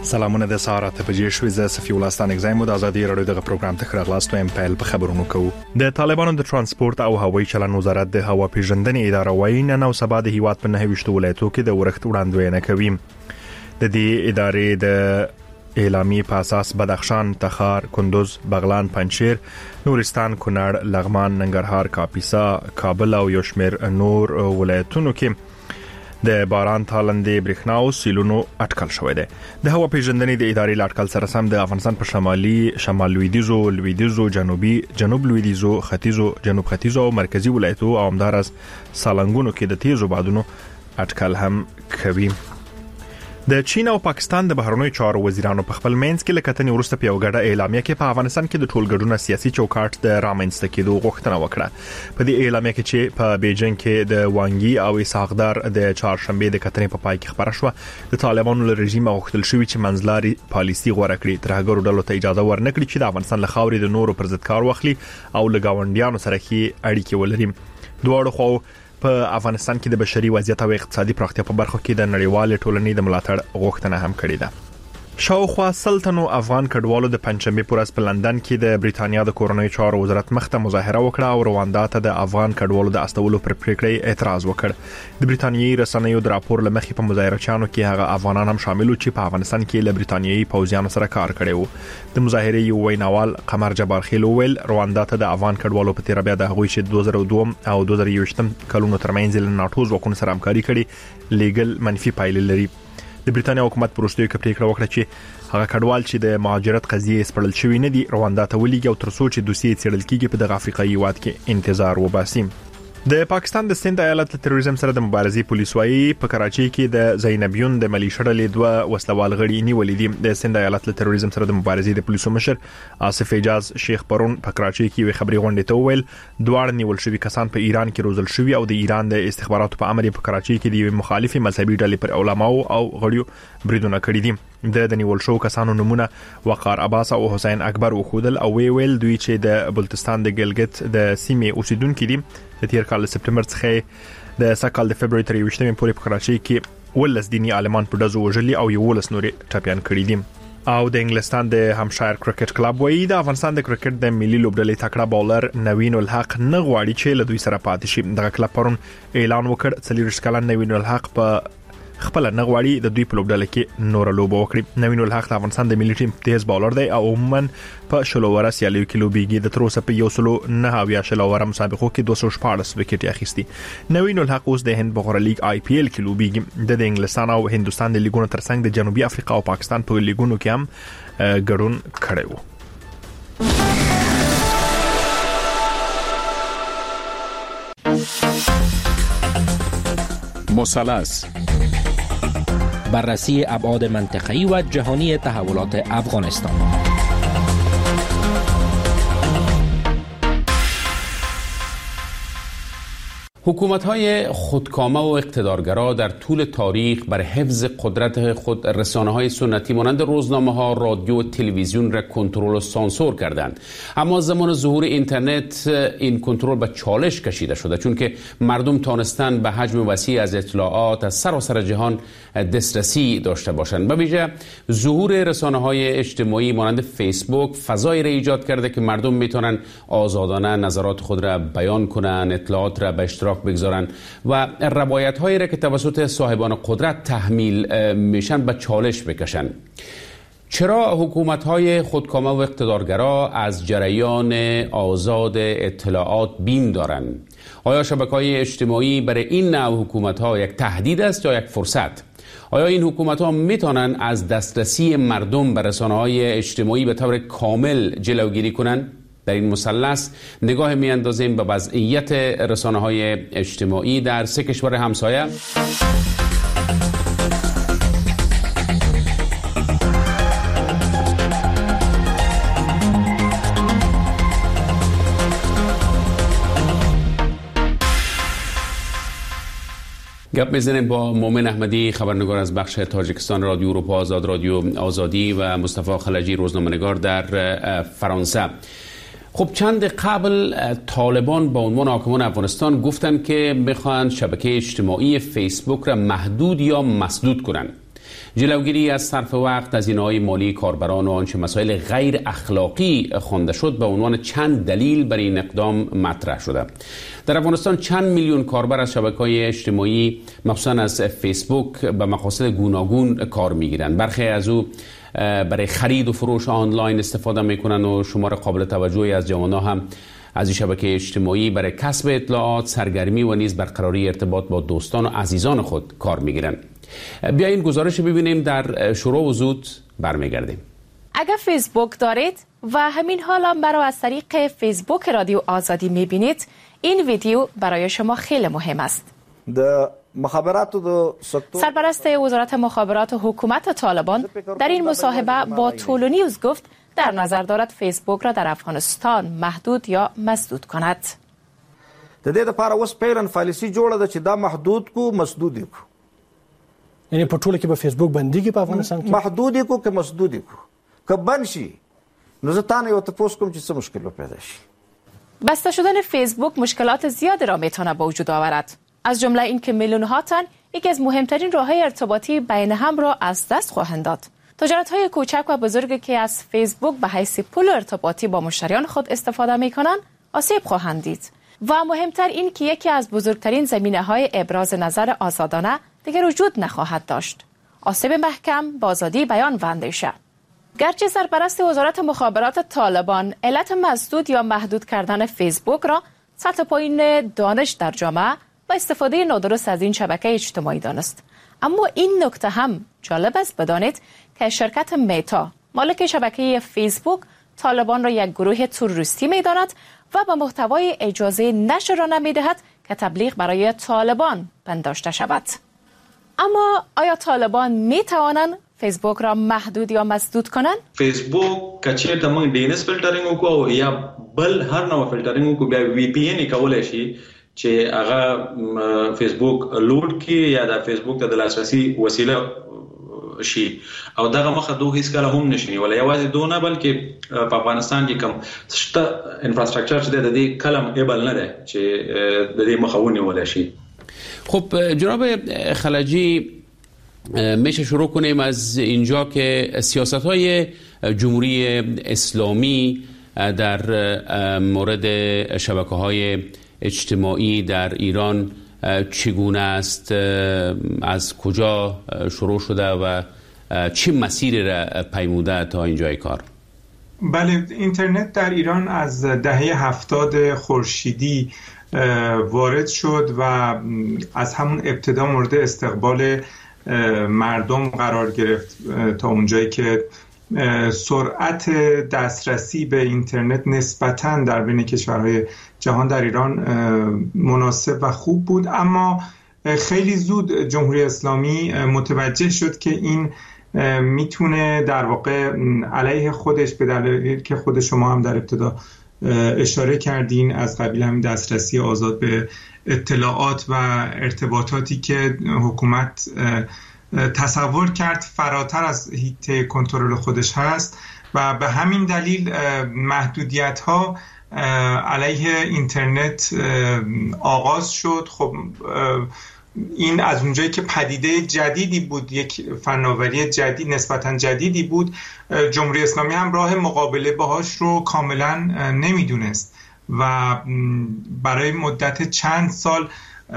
سلامونه د سهارت په جې شوې ز صفي ولستان اگزایم د ازادي رادیو دغه پروګرام ته خراغلاست وایم په خبرونو کوو. د طالبانو د ترانسپورت او هوایي چلن وزارت د هوا پیژندنې اداره وايي نن او سبا د هیواد په 9 ولایتو کې د ورښت وړاندوینه کوي. د دې ادارې د اعلامی په اساس بدخشان، تخار، کندوز، بغلان، پنجشیر، نورستان، کونړ، لغمان، ننګرهار، کاپیسا، کابل او یو شمېر نور ولایتونو کې د باران تالندې برېښنا او سیلونو اټکل شوې ده. د هوا پیژندنې د ادارې لاټکل سره سم د افغانستان په شمال لویدیځو، جنوب لویدیځو، ختیځو، جنوب ختیځو او مرکزی ولایتو او همدارس سالنګونو کې د تیزو بادونو اټکل هم کوي. د چین او پاکستان د بهرنیو چارو وزیرانو په خپل منځ کې لکتنې ورسته په یو ګډه اعلامیه کې په افغانستان کې د ټولګډونه سیاسي چوکاټ د رامنځته کېدو غوښتنه وکړه. په دې اعلامیه کې چې په بیجینګ کې د وانګي او اسحاقدار د چهارشنبه د کتنې په پای کې خبره شوه، د طالبانو له رژیم غوښتل شوی چې منځلاري پالیسي غوړه کړي، ترهګرو ډلو ته اجازه ورنکړي چې د افغانستان له خاورې د نورو پر ضد کار واخلي او له گاونډیانو سره کې اړیکې ولري. دواړو خو په افغانستان کې د بشري وضعیت او اقتصادي پراختیا په برخو کې د نړیوال ټولنې د ملاتړ غوښتنه هم کړې ده. شاوخوا سلطنو افغان کډوالو د پنځمې پورس په لندن کې د بریتانیا د کورنۍ چارو وزارت مخته مظاهره وکړه او رواندا ته د افغان کډوالو د استولو پر پریکړې اعتراض وکړ. د بریتانیایي رسنیو د راپور لمخې په مظاهرچیانو کې هغه افغانان هم شامل وو چې په افغانستان کې له بریتانیایي پوځیانو سره کار کړی وو. د مظاهرې یو ویناوال قمر جبار خیل ویل رواندا ته د افغان کډوالو په تیر بیا د هغوی چې 2002 او 2021 کلونو ترمنځ له ناتو ځواکونو سره همکاري کړي لیګل منفي پایلې لري. د بریتانیا حکومت پروستوي کې پریکړه وکړه چې هغه کډوال چې د مهاجرت قضیه سپړل شوی نه دي رواندا ته ولېږي او ترڅو چې دوسیې څېړل کیږي په دغه افریقایي هیواد کې انتظار وباسي. د پاکستان د سند ایالت له تروریزم سره د مبارزې پولیس وايي په کراچي کې د زینبیون د ملیشیا ډلې دوه وسلوال غړي نیولې دي. د سند ایالت له تروریزم سره د مبارزې د پولیسو مشر آصف اعجاز شیخ پرون په کراچي کې وی خبري غونډه ته ویل دواړه نیول شوی کسان په ایران کې روزل شوی او د ایران د استخباراتو په امر په کراچي کې د مخالفي مذهبي ډلې پر علماو او غړیو بریدونه کړی دي. د نیول شو کسانو نمونه وقار عباس او حسین اکبر وخودل او ویل دوی چې د بلتستان د ګلګت د سیمې اوسیدونکو دي. د تیر کال سپټمبر څخه د سکهال د فبراير تر 28 پورې په کراچي کې ولس دینی عالمان په دزو وژلي او یو ولس نوري ټاپیان کړی دي. او د انګلستان د همشایر کرکټ کلب وایي د افغانستان د کرکټ د ملي لوبډلې تکړه بولر نوین الحق نه غواړي چې له دوی سره پاتې شي. دغه کلب پرون اعلان وکړ 40 کلن نوین الحق په خپل نه غواړي د دوی په لوبډله کې نور لوبه وکړي. نوین الحق د افغانستان د ملي ټیم تیز بولر دی او عموما په شلووره سیالیو کې لوبيږي. د تروسه په 109 شلووره مسابقو کې 214 وکټ اخیستي. نوین الحق اوس د هند بغیر لیگ آی پی ایل کې لوبيږي. د انګلستان او هندستان د لیګونو ترڅنګ د جنوبي افریقا او پاکستان په لیګونو کې هم ګډون کړی وو. مثلث بررسی ابعاد منطقه‌ای و جهانی تحولات افغانستان. حکومت‌های خودکامه و اقتدارگرا در طول تاریخ بر حفظ قدرت خود رسانه‌های سنتی مانند روزنامه‌ها، رادیو و تلویزیون را کنترل و سانسور کردند. اما زمان ظهور اینترنت این کنترل به چالش کشیده شده، چون که مردم تانستن به حجم وسیع از اطلاعات از سراسر جهان دسترسی داشته باشند. به ویژه ظهور رسانه‌های اجتماعی مانند فیسبوک فضایی را ایجاد کرده که مردم میتونن آزادانه نظرات خود را بیان کنند، اطلاعات را به اشتراک بگذارن و روایت هایی را که توسط صاحبان قدرت تحمیل میشن به چالش بکشن. چرا حکومت های خودکامه و اقتدارگرا از جریان آزاد اطلاعات بین دارند؟ آیا شبکه های اجتماعی برای این نوع حکومت ها یک تهدید است یا یک فرصت؟ آیا این حکومت ها میتونن از دسترسی مردم به رسانه های اجتماعی به طور کامل جلوگیری کنند؟ در این مثلث نگاه میاندازیم به وضعیت رسانه‌های اجتماعی در 3 کشور همسایه. گپ میزنیم با مومن احمدی، خبرنگار از بخش تاجیکستان رادیو اروپا آزاد، رادیو آزادی و مصطفی خلجی، روزنامه‌نگار در فرانسه. خب چند قبل طالبان با عنوان حاکمان افغانستان گفتن که میخوان شبکه اجتماعی فیسبوک را محدود یا مسدود کنن. جلوگیری از صرف وقت، هزینه‌های مالی کاربران و آنچه مسائل غیر اخلاقی خوانده شد به عنوان چند دلیل برای این اقدام مطرح شده. در افغانستان چند میلیون کاربر از شبکه‌های اجتماعی مخصوصاً از فیسبوک به مقاصد گوناگون کار می‌گیرند. برخی از او برای خرید و فروش آنلاین استفاده می‌کنند و شمار قابل توجهی از جوانان هم از این شبکه اجتماعی برای کسب اطلاعات، سرگرمی و نیز برقراری ارتباط با دوستان و عزیزان خود کار می‌گیرند. بیایید گزارش ببینیم، در شروع و زود برمیگردیم. اگر فیسبوک دارید و همین حال هم برای از طریق فیسبوک رادیو آزادی می‌بینید، این ویدیو برای شما خیلی مهم است. سرپرست وزارت مخابرات و حکومت طالبان در این مصاحبه با طول نیوز گفت در نظر دارد فیسبوک را در افغانستان محدود یا مسدود کند. د دې لپاره اوس پیرن پالیسی جوړه ده چې دا محدود کو مسدود کو. یعنی په ټوله کې به فیسبوک بنديږي په افغانستان کې؟ محدود کو که مسدود کو. که بند شي نو زه تاسو یو تاسو کوم چې څه مشکل پیدا شي. بسته شدن فیسبوک مشکلات زیادی را میتونه به وجود آورد. از جمله اینکه میلیون‌ها تن یکی از مهمترین راه‌های ارتباطی بین هم را از دست خواهند داد. تجارت‌های کوچک و بزرگی که از فیسبوک به حیث پول ارتباطی با مشتریان خود استفاده می‌کنند، آسیب خواهند دید. و مهمتر این که یکی از بزرگترین زمینه‌های ابراز نظر آزادانه دیگر وجود نخواهد داشت. آسیب محکم به آزادی بیان و اندیشه. گرچه سرپرست وزارت مخابرات طالبان علت مسدود یا محدود کردن فیسبوک را سطح پایین دانش در جامعه و استفاده نادرست از این شبکه اجتماعی دانست، اما این نکته هم جالب است بدانید که شرکت میتا مالک شبکه فیسبوک طالبان را یک گروه تروریستی می‌داند و به محتوای اجازه نشر را نمی‌دهد که تبلیغ برای طالبان پنداشته شود. اما آیا طالبان می‌توانند فیسبوک را محدود یا مسدود کنند؟ فیسبوک کچې ته موږ ډي ان اس فلټرینګ وکړو یا بل هر نوع فلټرینګ وکړو، بیا وی پی ان کولای شي چې هغه فیسبوک لوډ کړي یا د فیسبوک ته د لاسرسي وسیله شي، او دغه مخه دوه هیڅ کله هم نشي ولا یوازې دونه بلکې په افغانستان کې کوم شته انفراستراکچر چې د دې کلم ایبل نه ده چې د دې مخاوني ولا شي. خب جناب خلجی، میشه شروع کنیم از اینجا که سیاست‌های جمهوری اسلامی در مورد شبکه‌های اجتماعی در ایران چگونه است، از کجا شروع شده و چه مسیری را پیموده تا اینجای کار؟ بله، اینترنت در ایران از دهه 70 خورشیدی وارد شد و از همون ابتدا مورد استقبال مردم قرار گرفت تا اونجایی که سرعت دسترسی به اینترنت نسبتاً در بین کشورهای جهان در ایران مناسب و خوب بود. اما خیلی زود جمهوری اسلامی متوجه شد که این میتونه در واقع علیه خودش، به دلیل که خود شما هم در ابتدا اشاره کردین، از قبیل همین دسترسی آزاد به اطلاعات و ارتباطاتی که حکومت تصور کرد فراتر از حیطه کنترل خودش هست و به همین دلیل محدودیت‌ها علیه اینترنت آغاز شد. خب این از اونجایی که پدیده جدیدی بود، یک فناوری جدید نسبتاً جدیدی بود، جمهوری اسلامی هم راه مقابله باهاش رو کاملاً نمیدونست و برای مدت چند سال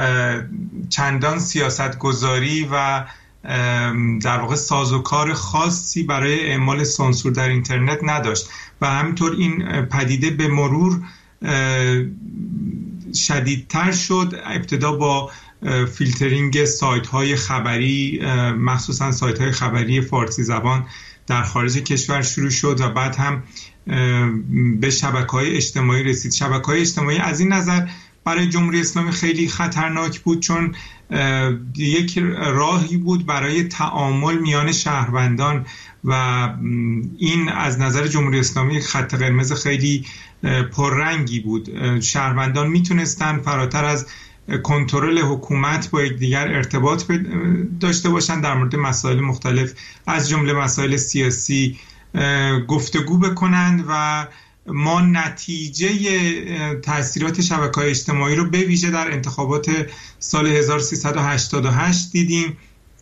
چندان سیاستگذاری و در واقع سازوکار خاصی برای اعمال سانسور در اینترنت نداشت و همینطور این پدیده به مرور شدیدتر شد. ابتدا با فیلترینگ سایت‌های خبری، مخصوصاً سایت‌های خبری فارسی زبان در خارج کشور شروع شد و بعد هم به شبکه‌های اجتماعی رسید. شبکه‌های اجتماعی از این نظر برای جمهوری اسلامی خیلی خطرناک بود چون یک راهی بود برای تعامل میان شهروندان و این از نظر جمهوری اسلامی خط قرمز خیلی پررنگی بود. شهروندان میتونستن فراتر از کنترل حکومت با یکدیگر ارتباط داشته باشن، در مورد مسائل مختلف از جمله مسائل سیاسی گفتگو بکنند و ما نتیجه تأثیرات شبکه‌های اجتماعی رو به ویژه در انتخابات سال 1388 دیدیم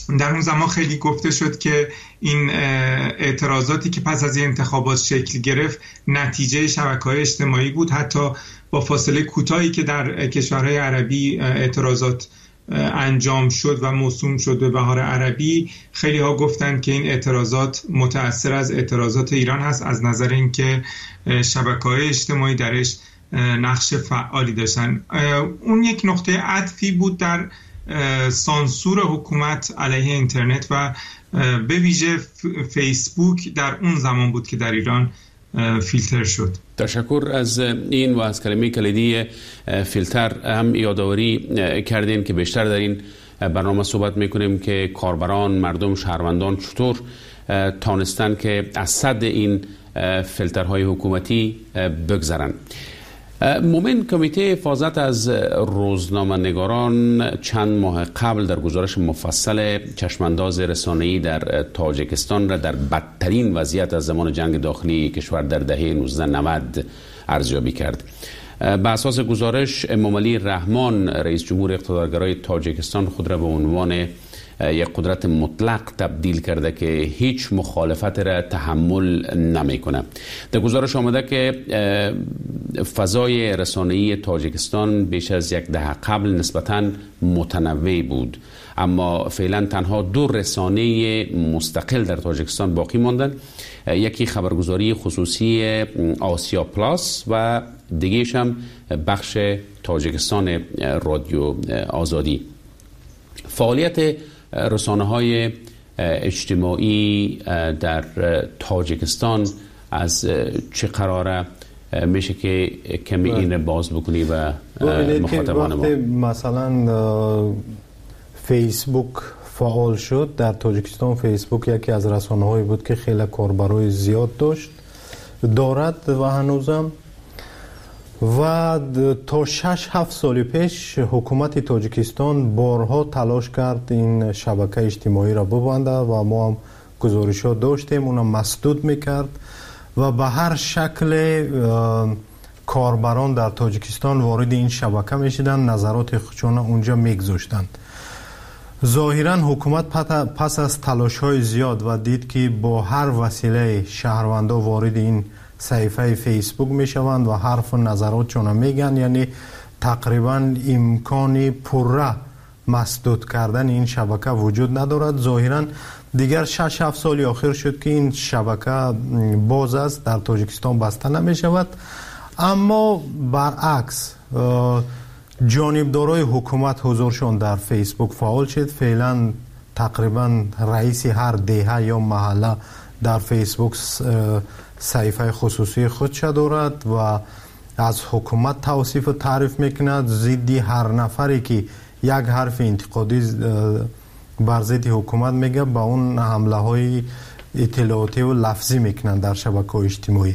در اون زمان خیلی گفته شد که این اعتراضاتی که پس از این انتخابات شکل گرفت نتیجه شبکه‌های اجتماعی بود. حتی با فاصله کوتاهی که در کشورهای عربی اعتراضات انجام شد و موسوم شد به بهار عربی، خیلی ها گفتند که این اعتراضات متأثر از اعتراضات ایران هست، از نظر اینکه شبکه‌های اجتماعی درش نقش فعالی داشتن. اون یک نقطه عطفی بود در سانسور حکومت علیه اینترنت و به ویژه فیسبوک در اون زمان بود که در ایران فیلتر شد. تشکر از این و از کلمه کلیدی فیلتر. هم یادآوری کردین که بیشتر در این برنامه صحبت میکنیم که کاربران، مردم، شهروندان چطور تانستن که از صد این فیلترهای حکومتی بگذرن. مومن، کمیته حفاظت از روزنامه‌نگاران چند ماه قبل در گزارش مفصل چشمانداز رسانه‌ای در تاجیکستان را در بدترین وضعیت از زمان جنگ داخلی کشور در دهه 1990 ارزیابی کرد. بر اساس گزارش، امام علی رحمان، رئیس جمهور اقتدارگرای تاجیکستان، خود را به عنوان یک قدرت مطلق تبدیل کرده که هیچ مخالفت را تحمل نمیکنه. در گزارش آمده که فضای رسانه‌ای تاجیکستان بیش از یک دهه قبل نسبتاً متنوع بود، اما فعلا تنها 2 رسانه مستقل در تاجیکستان باقی ماندن. یکی خبرگزاری خصوصی آسیا پلاس و دیگه‌اش هم بخش تاجیکستان رادیو آزادی. فعالیت رسانه‌های اجتماعی در تاجیکستان از چه قراره؟ میشه که کمی این باز بکنی و مخاطبان ما. مثلا فیسبوک فعال شد در تاجیکستان. فیسبوک یکی از رسانه‌هایی بود که خیلی کاربرای زیاد دارد و هنوزم، و تا 6-7 سال پیش حکومت تاجیکستان بارها تلاش کرد این شبکه اجتماعی را ببنده و ما هم گزارشات داشتیم، اونم مسدود میکرد و به هر شکل کاربران در تاجیکستان وارد این شبکه میشدن، نظرات خودشون اونجا میگذاشتند. ظاهرا حکومت پس از تلاش‌های زیاد و دید که با هر وسیله شهروندان وارد این صفحه فیسبوک میشوند و حرف و نظراتشون میگن، یعنی تقریبا امکانی پره مسدود کردن این شبکه وجود ندارد. ظاهرا دیگر 6-7 سال آخر شد که این شبکه باز است، در تاجیکستان بسته نمیشود. اما برعکس جانبدارای حکومت حضورشون در فیسبوک فعال شد. فعلا تقریبا رئیس هر دهه یا محله در فیسبوک صفحه خصوصی خودش دارد و از حکومت توصیف و تعریف میکند. ضد هر نفری که یک حرف انتقادی بر ضد حکومت میگه با اون حمله های اطلاعاتی و لفظی میکنند در شبکه‌های اجتماعی.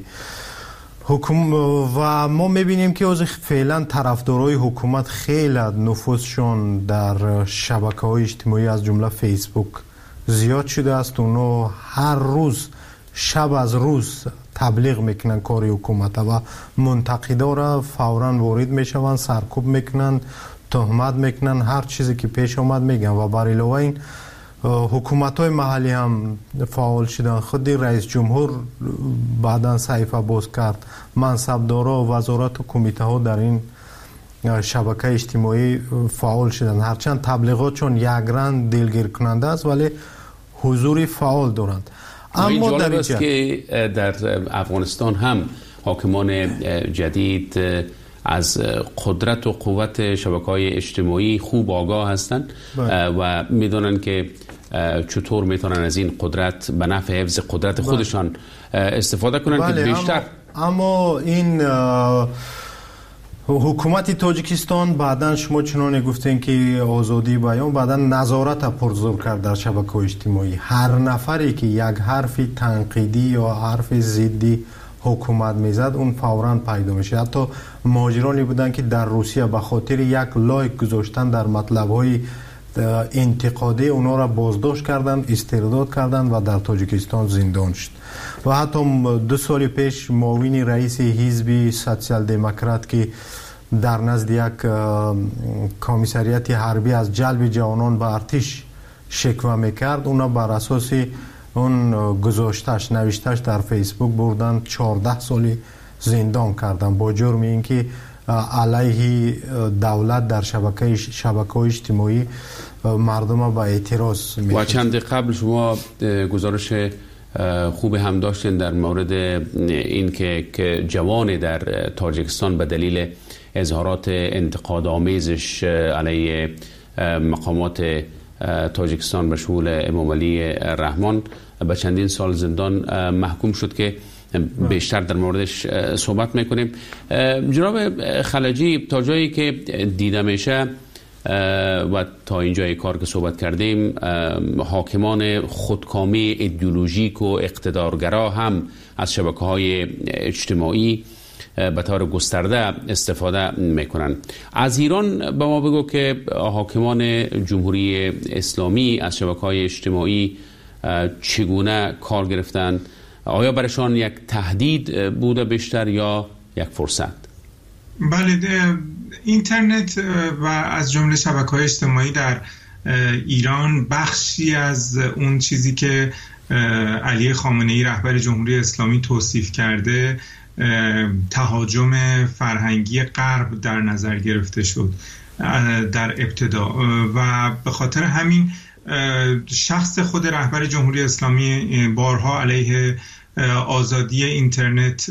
و ما میبینیم که از فعلا طرفدارای حکومت خیلی نفوذشون در شبکه‌های اجتماعی از جمله فیسبوک زیاد شده است. اونا هر روز شب از روز تبلیغ میکنن کاری حکومت و منتقدا را فوراً وارد میشوند، سرکوب میکنن، تهمت میکنن، هر چیزی که پیش آمد میگن. و بر علاوه این حکومت‌های محلی هم فعال شدن. خود رئیس جمهور بعداً صحیفه باز کرد، منصبدارا، وزارت و کمیته ها در این شبکه اجتماعی فعال شدن. هرچند تبلیغات چون یک رنگ دلگیر کننده است ولی حضور فعال دارند. اما جالب است که در افغانستان هم حاکمان جدید از قدرت و قوت شبکه‌های اجتماعی خوب آگاه هستند و میدونن که چطور میتونن از این قدرت به نفع حفظ قدرت خودشان استفاده کنن که بیشتر. اما این حکومت تاجیکستان بعداً شما چنانه گفتین که آزادی بیان، بعداً نظارت پرزور کرد در شبکه‌های اجتماعی. هر نفری که یک حرف تنقیدی یا حرف ضدی حکومت میزد اون فوراً پیدا میشه. حتی مهاجرانی بودن که در روسیه به خاطر یک لایک گذاشتن در مطلب‌های انتقادی اونا را بازداشت کردن، استرداد کردن و در تاجیکستان زندان شد. و حتی 2 سال پیش معاون رئیس حزب سوسیال دموکرات که در نزد یک کمیسریت حربی از جلب جوانان به ارتش شکوه میکرد، اونا بر اساس اون گذاشتش نوشتش در فیسبوک بردن 14 سالی زندان کردن با جرم اینکه علیه دولت در شبکه‌های اجتماعی مردم با اعتراض می‌کرد. و چند قبل شما گزارش خوب هم داشتین در مورد این که جوان در تاجیکستان به دلیل اظهارات انتقادآمیزش علیه مقامات تاجیکستان به شمول امام علی رحمان به چندین سال زندان محکوم شد که بیشتر در موردش صحبت میکنیم. جناب خلجی، تا جایی که دیده میشه و تا اینجای کار که صحبت کردیم، حاکمان خودکامی ایدئولوژیک و اقتدارگرا هم از شبکه‌های اجتماعی به طور گسترده استفاده میکنن. از ایران به ما بگو که حاکمان جمهوری اسلامی از شبکه‌های اجتماعی چگونه کار گرفتن؟ آیا برشان یک تهدید بوده بیشتر یا یک فرصت؟ بله، اینترنت و از جمله شبکه‌های اجتماعی در ایران بخشی از اون چیزی که علی خامنه‌ای رهبر جمهوری اسلامی توصیف کرده تهاجم فرهنگی غرب در نظر گرفته شد در ابتدا و به خاطر همین شخص خود رهبر جمهوری اسلامی بارها علیه آزادی اینترنت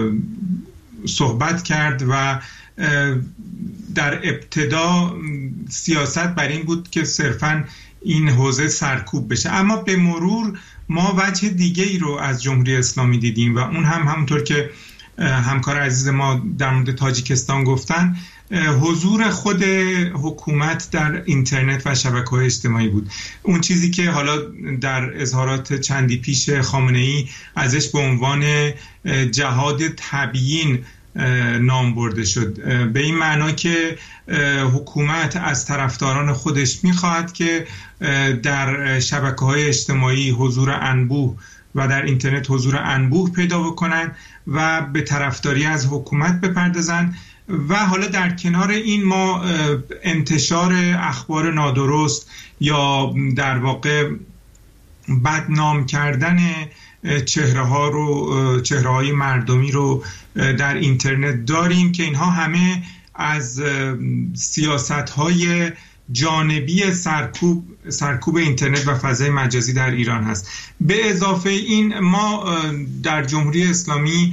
صحبت کرد و در ابتدا سیاست بر این بود که صرفاً این حوزه سرکوب بشه، اما به مرور ما وجه دیگه ای رو از جمهوری اسلامی دیدیم و اون هم همونطور که همکار عزیز ما در مورد تاجیکستان گفتن، حضور خود حکومت در اینترنت و شبکه‌های اجتماعی بود. اون چیزی که حالا در اظهارات چندی پیش خامنه‌ای ازش به عنوان جهاد تبیین نام برده شد، به این معنا که حکومت از طرفداران خودش میخواهد که در شبکه‌های اجتماعی حضور انبوه و در اینترنت حضور انبوه پیدا بکنن و به طرفداری از حکومت بپردازن و حالا در کنار این ما انتشار اخبار نادرست یا در واقع بدنام کردن چهره‌های مردمی رو در اینترنت داریم که اینها همه از سیاست‌های جانبی سرکوب اینترنت و فضای مجازی در ایران هست. به اضافه این ما در جمهوری اسلامی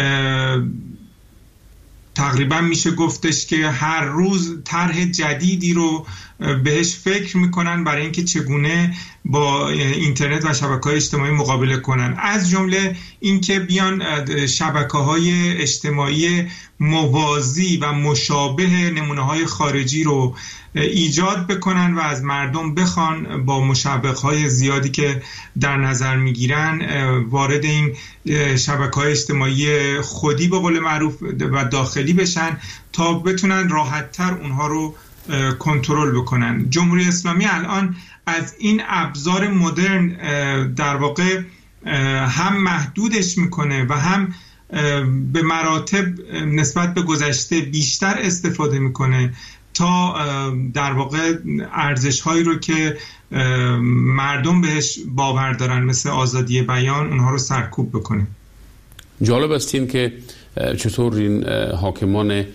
تقریبا میشه گفتش که هر روز طرح جدیدی رو بهش فکر میکنن برای اینکه چگونه با اینترنت و شبکه‌های اجتماعی مقابله کنن، از جمله اینکه بیان شبکه‌های اجتماعی موازی و مشابه نمونه‌های خارجی رو ایجاد بکنن و از مردم بخوان با مشابه‌های زیادی که در نظر میگیرن وارد این شبکه‌های اجتماعی خودی به قول معروف و داخلی بشن تا بتونن راحت‌تر اونها رو کنترل بکنن. جمهوری اسلامی الان از این ابزار مدرن در واقع هم محدودش میکنه و هم به مراتب نسبت به گذشته بیشتر استفاده میکنه تا در واقع ارزش‌هایی رو که مردم بهش باور دارن مثل آزادی بیان اونها رو سرکوب بکنه. جالب است این که چطور این حاکمان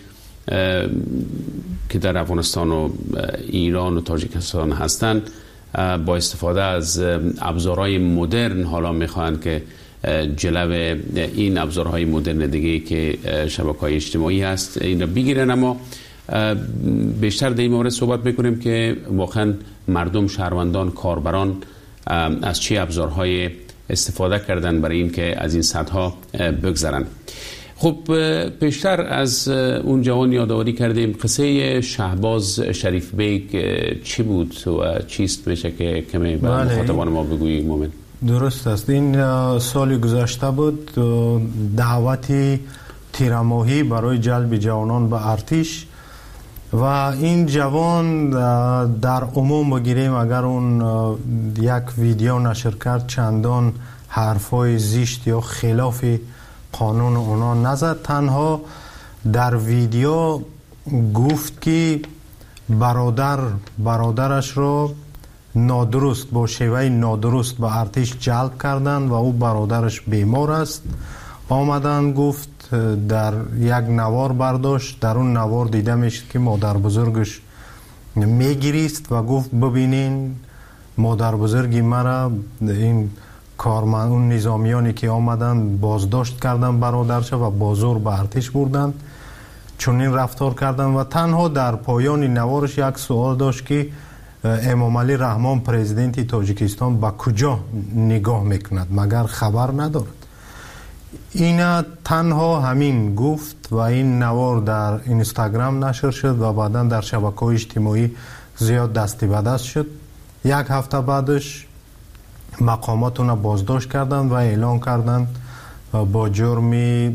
که در افغانستان و ایران و تاجیکستان هستند با استفاده از ابزارهای مدرن حالا میخواهند که جلو این ابزارهای مدرن دیگه که شبکه‌های اجتماعی هست این رو بگیرن. اما بیشتر در این مورد صحبت میکنیم که واقعا مردم، شهروندان، کاربران از چه ابزارهای استفاده کردن برای این که از این سطح‌ها بگذرن. خب پیشتر از اون جوان یادآوری کردیم، قصه شهباز شریف بیگ چی بود و چیست میشه که کمی به مخاطبان ما بگویی مومن؟ درست است. این سال گذشته بود دعوتی تیرماهی برای جلب جوانان به ارتش و این جوان در عموم بگیریم اگر اون یک ویدیو نشر کرد چندان حرفای زشت یا خلاف قانون اونا نزد، تنها در ویدیو گفت که برادرش رو نادرست با شیوه نادرست به ارتش جلب کردند و او برادرش بیمار است. آمدن گفت در یک نوار برداشت، در اون نوار دیده میشد که مادر بزرگش میگریست و گفت ببینین مادر بزرگی مرا این کارمند اون نظامیانی که آمدن بازداشت کردن برادرش و بازور به ارتش بردند. چون این رفتار کردن و تنها در پایان نوارش یک سوال داشت که امام علی رحمان پرزیدنت تاجیکستان به کجا نگاه میکند مگر خبر ندارد. این تنها همین گفت و این نوار در اینستاگرام نشر شد و بعدا در شبکه‌های اجتماعی زیاد دستی به دست شد. یک هفته بعدش مقامات اون بازداشت کردند و اعلان کردند با جرم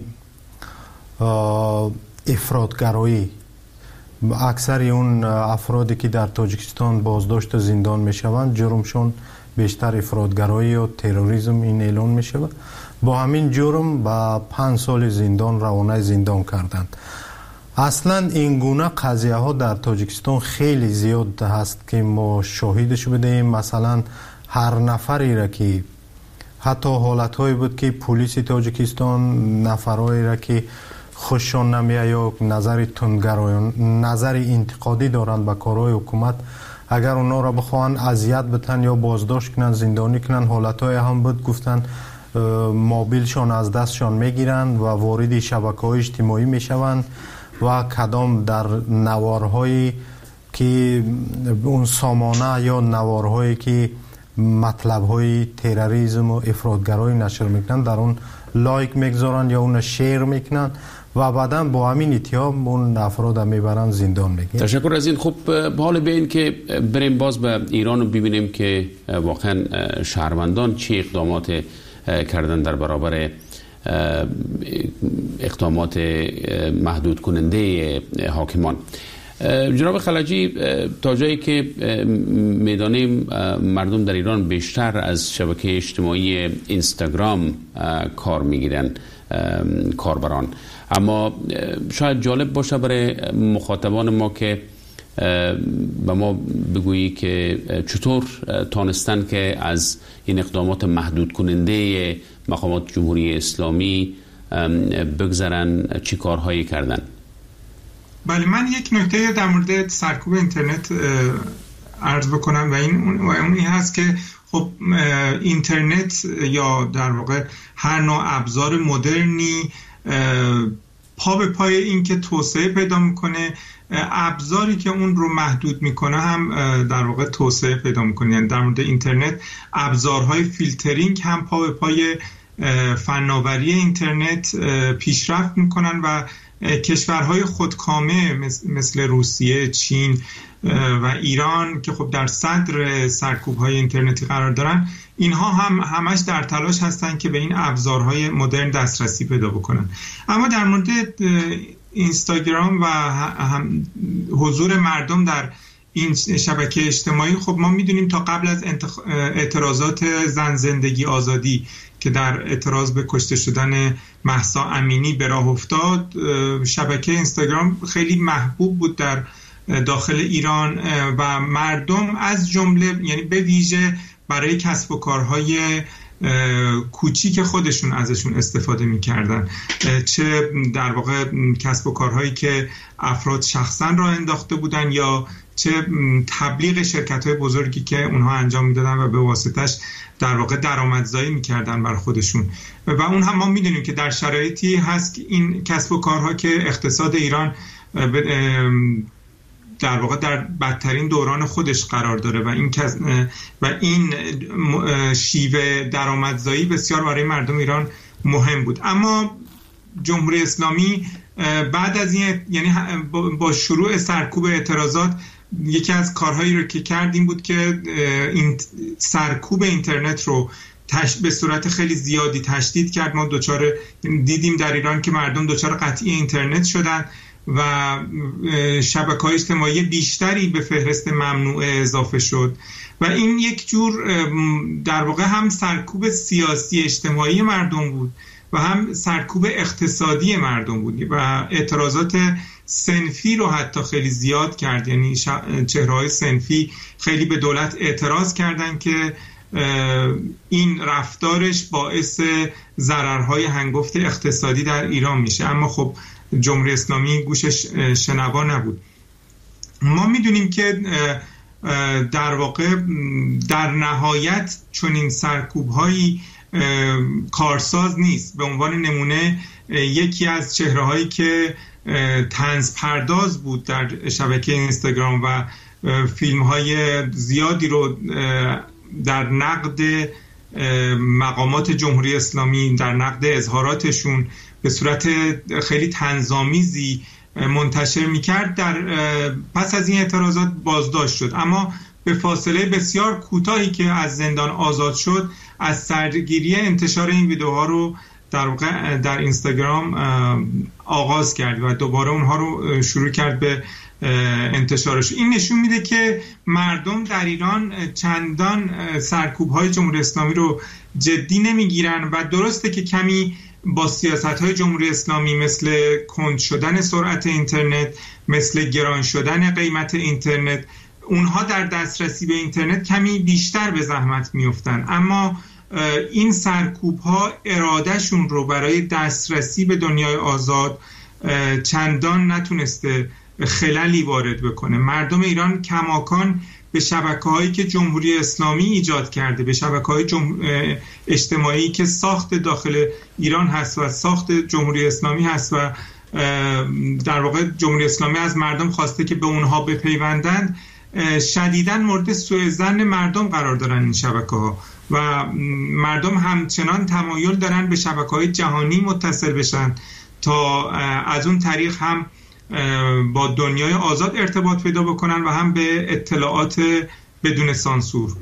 افراطگرایی. اکثر اون افرادی که در تاجیکستان بازداشت و زندان میشوند جرمشون بیشتر افراطگرایی و تروریسم این اعلان میشود. با همین جرم با 5 سال زندان روانه زندان کردند. اصلا این گونه قضیه ها در تاجیکستان خیلی زیاد هست که ما شاهدش بدهیم. مثلا هر نفری را که حتی حالت هایی بود که پلیس تاجیکستان نفرهایی را که خوششان نمیاد یا نظر تندگرایان نظر انتقادی دارند به کارهای حکومت، اگر اونا را بخواهن اذیت بتن یا بازداشت کنن زندانی کنن، حالت های هم بود گفتن موبیلشان از دستشان میگیرن و وارد شبکه‌های اجتماعی میشوند و کدام در نوارهایی که اون سامانه یا نوارهایی که مطلب‌های تروریسم و افراطگرایی نشر میکنن در اون لایک میگذارن یا اون شیر میکنن و بعدا با همین اتهام اون افراد میبرن زندان میگیرن. تشکر از این. خب حالا به این که بریم باز به ایران و ببینیم که واقعا شهروندان چه اقدامات کردن در برابر اقدامات محدود کننده حاکمان. جناب خلجی، تا جایی که میدانیم مردم در ایران بیشتر از شبکه اجتماعی اینستاگرام کار میگیرن کاربران، اما شاید جالب باشه برای مخاطبان ما که به ما بگویی که چطور تانستن که از این اقدامات محدود کننده مقامات جمهوری اسلامی بگذرن، چی کارهایی کردن؟ بله، من یک نکته در مورد سرکوب اینترنت عرض بکنم و اون این هست که خب اینترنت یا در واقع هر نوع ابزار مدرنی پا به پای این که توسعه پیدا میکنه، ابزاری که اون رو محدود میکنه هم در واقع توسعه پیدا میکنه. یعنی در مورد اینترنت ابزارهای فیلترینگ هم پا به پای فناوری اینترنت پیشرفت میکنن و کشورهای خودکامه مثل روسیه، چین و ایران که خب در صدر سرکوب‌های اینترنتی قرار دارن، اینها هم همش در تلاش هستن که به این ابزارهای مدرن دسترسی پیدا بکنن. اما در مورد اینستاگرام و حضور مردم در این شبکه اجتماعی، خب ما میدونیم تا قبل از اعتراضات زن زندگی آزادی که در اعتراض به کشته شدن مهسا امینی به راه افتاد، شبکه اینستاگرام خیلی محبوب بود در داخل ایران و مردم از جمله، یعنی به ویژه برای کسب و کارهای کوچیک خودشون ازشون استفاده می‌کردن، چه در واقع کسب و کارهایی که افراد شخصا راه انداخته بودن یا چه تبلیغ شرکت‌های بزرگی که اونها انجام میدادن و به واسطش در واقع درآمدزایی می‌کردن بر خودشون. و اون هم ما می‌دونیم که در شرایطی هست که این کسب و کارها که اقتصاد ایران در واقع در بدترین دوران خودش قرار داره و این شیوه درآمدزایی بسیار برای مردم ایران مهم بود. اما جمهوری اسلامی بعد از این، یعنی با شروع سرکوب اعتراضات، یکی از کارهایی رو که کرد این بود که این سرکوب اینترنت رو به صورت خیلی زیادی تشدید کرد. ما دیدیم در ایران که مردم دچار قطعی اینترنت شدن و شبکه‌های اجتماعی بیشتری به فهرست ممنوعه اضافه شد و این یک جور در واقع هم سرکوب سیاسی اجتماعی مردم بود و هم سرکوب اقتصادی مردم بود و اعتراضات صنفی رو حتی خیلی زیاد کرد. یعنی چهره‌های صنفی خیلی به دولت اعتراض کردن که این رفتارش باعث ضررهای هنگفت اقتصادی در ایران میشه، اما خب جمهوری اسلامی گوشش شنوا نبود. ما میدونیم که در واقع در نهایت چنین سرکوب‌هایی کارساز نیست. به عنوان نمونه یکی از چهره‌هایی که طنز پرداز بود در شبکه اینستاگرام و فیلم‌های زیادی رو در نقد مقامات جمهوری اسلامی، در نقد اظهاراتشون به صورت خیلی طنزآمیزی منتشر می‌کرد، در پس از این اعتراضات بازداشت شد، اما به فاصله بسیار کوتاهی که از زندان آزاد شد از سرگیری انتشار این ویدیوها رو در واقع در اینستاگرام آغاز کرد و دوباره اونها رو شروع کرد به انتشارش. این نشون میده که مردم در ایران چندان سرکوب‌های جمهوری اسلامی رو جدی نمیگیرن و درسته که کمی با سیاست‌های جمهوری اسلامی مثل کند شدن سرعت اینترنت، مثل گران شدن قیمت اینترنت، اونها در دسترسی به اینترنت کمی بیشتر به زحمت میفتن، اما این سرکوب‌ها ارادهشون رو برای دسترسی به دنیای آزاد چندان نتونسته خللی وارد بکنه. مردم ایران کماکان به شبکه‌هایی که جمهوری اسلامی ایجاد کرده، به شبکه‌های اجتماعی که ساخت داخل ایران هست و ساخت جمهوری اسلامی هست و در واقع جمهوری اسلامی از مردم خواسته که به اونها بپیوندند، شدیداً مورد سوء ظن مردم قرار دارن این شبکه‌ها و مردم همچنان تمایل دارن به شبکه‌های جهانی متصل بشن تا از اون طریق هم با دنیای آزاد ارتباط پیدا بکنن و هم به اطلاعات بدون سانسور.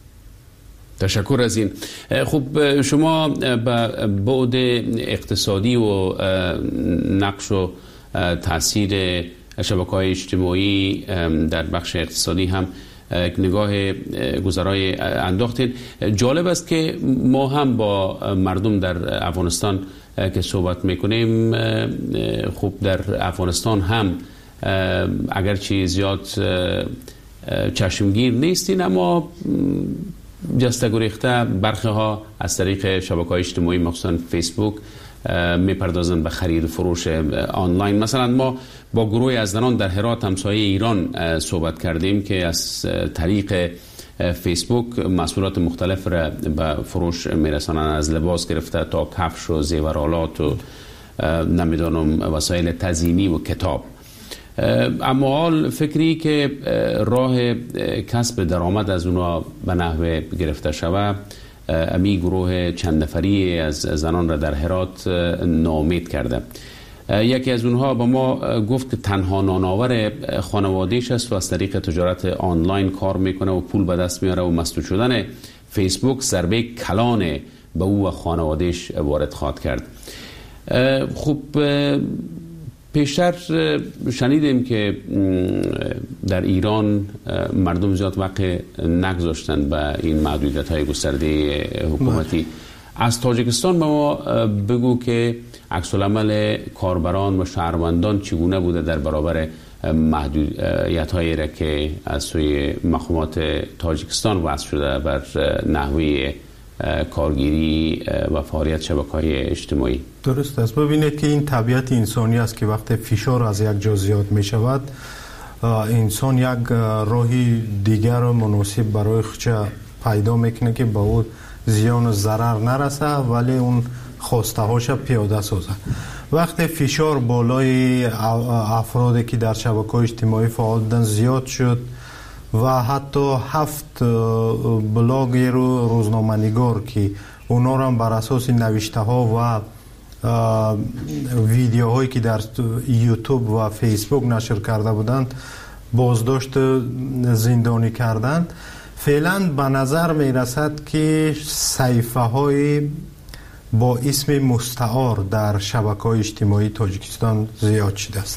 تشکر از این. خب شما به بعد اقتصادی و نقش و تاثیر شبکه‌های اجتماعی در بخش اقتصادی هم نگاه گذرای انداختید. جالب است که ما هم با مردم در افغانستان که صحبت میکنیم، خب در افغانستان هم اگرچه زیاد چشمگیر نیستین، اما جسته گریخته برخی ها از طریق شبکه‌های اجتماعی مخصوصا فیسبوک میپردازند به خرید و فروش آنلاین. مثلا ما با گروهی از زنان در هرات همسایه ایران صحبت کردیم که از طریق فیسبوک محصولات مختلف را به فروش میرسانند، از لباس گرفته تا کفش و زیورآلات و نمیدونم وسایل تزیینی و کتاب. اما حال فکری که راه کسب درآمد از اونا به نحوه گرفته شود، امی گروه چند نفری از زنان را در هرات ناامید کرده. یکی از اونها با ما گفت که تنها نانآور خانواده‌اش است و از طریق تجارت آنلاین کار میکنه و پول به دست میاره و مسدود شدن فیسبوک ضربه کلان به او و خانواده‌اش وارد خواهد کرد. خب پیشتر شنیدیم که در ایران مردم زیاد وقت نگذاشتن به این محدودیت‌های گسترده حکومتی. از تاجیکستان به ما بگو که عکس العمل کاربران و شهروندان چگونه بوده در برابر محدودیت‌هایی را که از سوی مقامات تاجیکستان وضع شده بر نحوه کارگیری و فعالیت شبکه‌های اجتماعی. درست است. ببینید که این طبیعت انسانی است که وقتی فشار از یک جا زیاد می شود، انسان یک راهی دیگر و مناسب برای خودش پیدا میکنه که با او زیان و ضرر نرسه ولی اون خواسته هاش پیاده سازه. وقتی فشار بالای افرادی که در شبکه‌های اجتماعی فعال بودن زیاد شد و حتی 7 بلاگر و روزنامه‌نگار که اونا را بر اساس نوشته ها و ویدیوهایی که در یوتیوب و فیسبوک نشر کرده بودند بازداشت زندانی کردند. فعلا به نظر می رسد که صحیفه های با اسم مستعار در شبکه‌های اجتماعی تاجیکستان زیاد شده است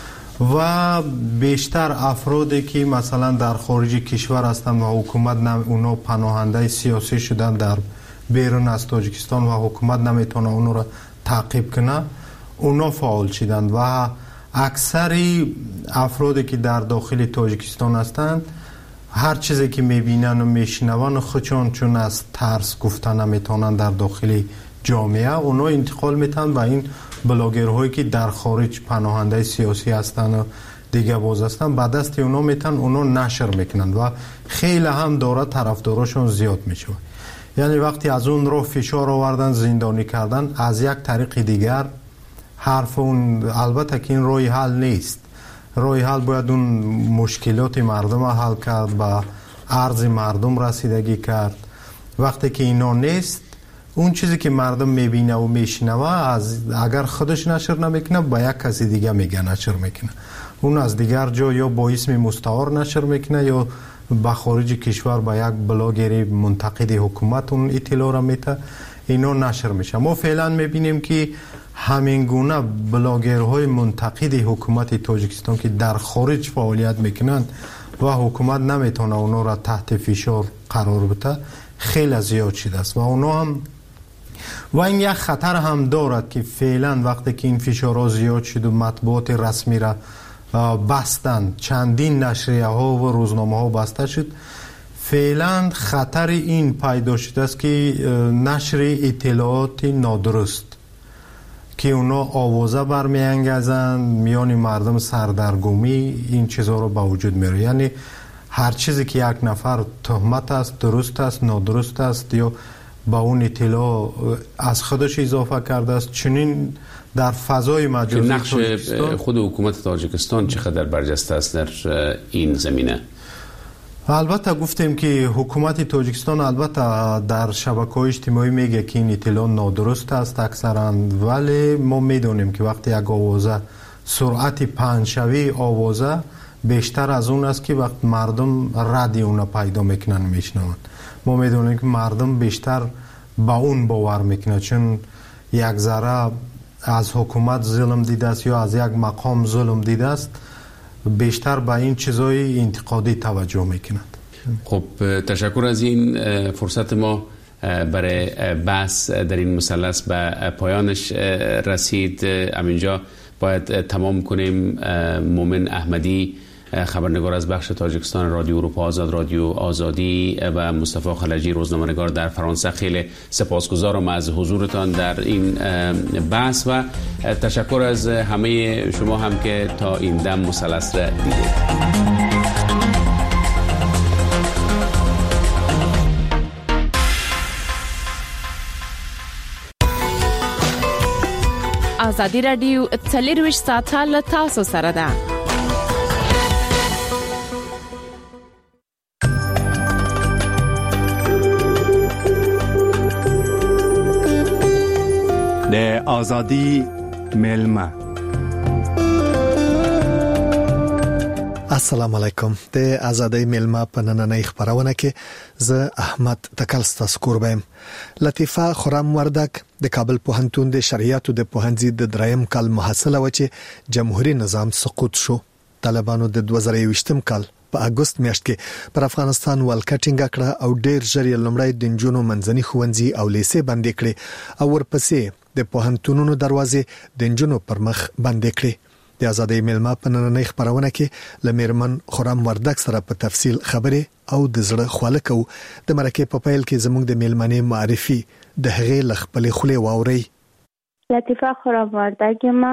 و بیشتر افرادی که مثلا در خارج کشور هستند و حکومت اونا پناهنده سیاسی شدن در بیرون از تاجیکستان و حکومت نمیتونه اونا را تعقیب کنه، اونا فعال شدند و اکثر افرادی که در داخل تاجیکستان هستند هر چیزی که میبینن و میشنون خودشون چون از ترس گفتن نمیتونن در داخل جامعه اونا انتقال میتن و این بلاگرهایی که در خارج پناهنده سیاسی هستن و دیگه باز هستن بعد دست اونا میتن اونا نشر میکنن و خیلی هم داره طرفداراشون زیاد میشه. یعنی وقتی از اون رو فشار آوردن زندانی کردن از یک طریق دیگر حرف اون البته که این روی حل نیست. روی حل باید اون مشکلات مردم حل کرد با عرض مردم رسیدگی کرد. وقتی که اینا نیست اون چیزی که مردم میبینه و میشنوه از اگر خودش نشر نمیکنه با یک کسی دیگه میگه نشر میکنه. اون از دیگر جا یا با اسم مستعار نشر میکنه یا با خارج کشور با یک بلاگری منتقد حکومت اون اطلاع را میده اینا نشر میشه. ما فعلا میبینیم که همین گونه بلاگرهای منتقد حکومت تاجیکستان که در خارج فعالیت میکنند و حکومت نمیتونه اونا را تحت فشار قرار بده خیلی زیاد شده است و اونا هم و این یک خطر هم دارد که فعلا وقتی که این فشارها زیاد شد و مطبوعات رسمی را بستند چندین نشریه ها و روزنامه ها بسته شد فعلا خطر این پیدا شده است که نشر اطلاعات نادرست که اونا آوازه برمیانگیزند میان مردم سردرگمی این چیزها رو به وجود میاره. یعنی هر چیزی که یک نفر تهمت است درست است نادرست است یا با اون اطلاع از خودش اضافه کرده است چنین در فضای مجازی نقش خود حکومت تاجیکستان چقدر برجسته است در این زمینه؟ البته گفتیم که حکومت تاجیکستان البته در شبکه‌های اجتماعی میگه که این اطلاع نادرست است اکثرا ولی ما میدونیم که وقتی یک آوازه سرعت پنجشوی آوازه بیشتر از اون است که وقت مردم ردی اون پیدا میکنن میشنون. ما میدونیم که مردم بیشتر با اون باور میکنه چون یک ذره از حکومت ظلم دیده است یا از یک مقام ظلم دیده است بیشتر به این چیزای انتقادی توجه میکنند. خب تشکر از این فرصت ما برای بحث در این مثلث به پایانش رسید. همینجا باید تمام کنیم. مومن احمدی خبرنگار از بخش تاجیکستان رادیو اروپا آزاد رادیو آزادی و مصطفی خلجی روزنامه‌نگار در فرانسه خیلی سپاسگزارم از حضورتان در این بحث و تشکر از همه شما هم که تا این دم مثلث را دیدید. آزادی رادیو 24 ساعته له تاسو سره ده. د آزادی ملما. السلام علیکم. د آزادی ملما په نننۍ خبرونه کې زه احمد تکلستا سکوربم. لطیفه خرم وردک د کابل پوهنتون د شریعت د پوهنځي د دریم کال محصله و چې جمهوریت نظام سقوط شو. طالبانو د 2020 کال په اگست میاشت کې پر افغانستان ولکټینګ کړه او ډیر ژر لمړی د جنونو منځني خوندزي او لیسې بندې کړې او ورپسې د پوهنتونونو دروازې د جنونو پر مخ بندې کړې. د آزادۍ ملما په نننۍ خبرونه کې لمیرمن خرم وردک سره په تفصیل خبره او د زړه خواله کو. د مرکه په پیل کې زموږ د ملمنې معرفي د هغې لخپلې خولې واوري. لطیفه خرم وردک ما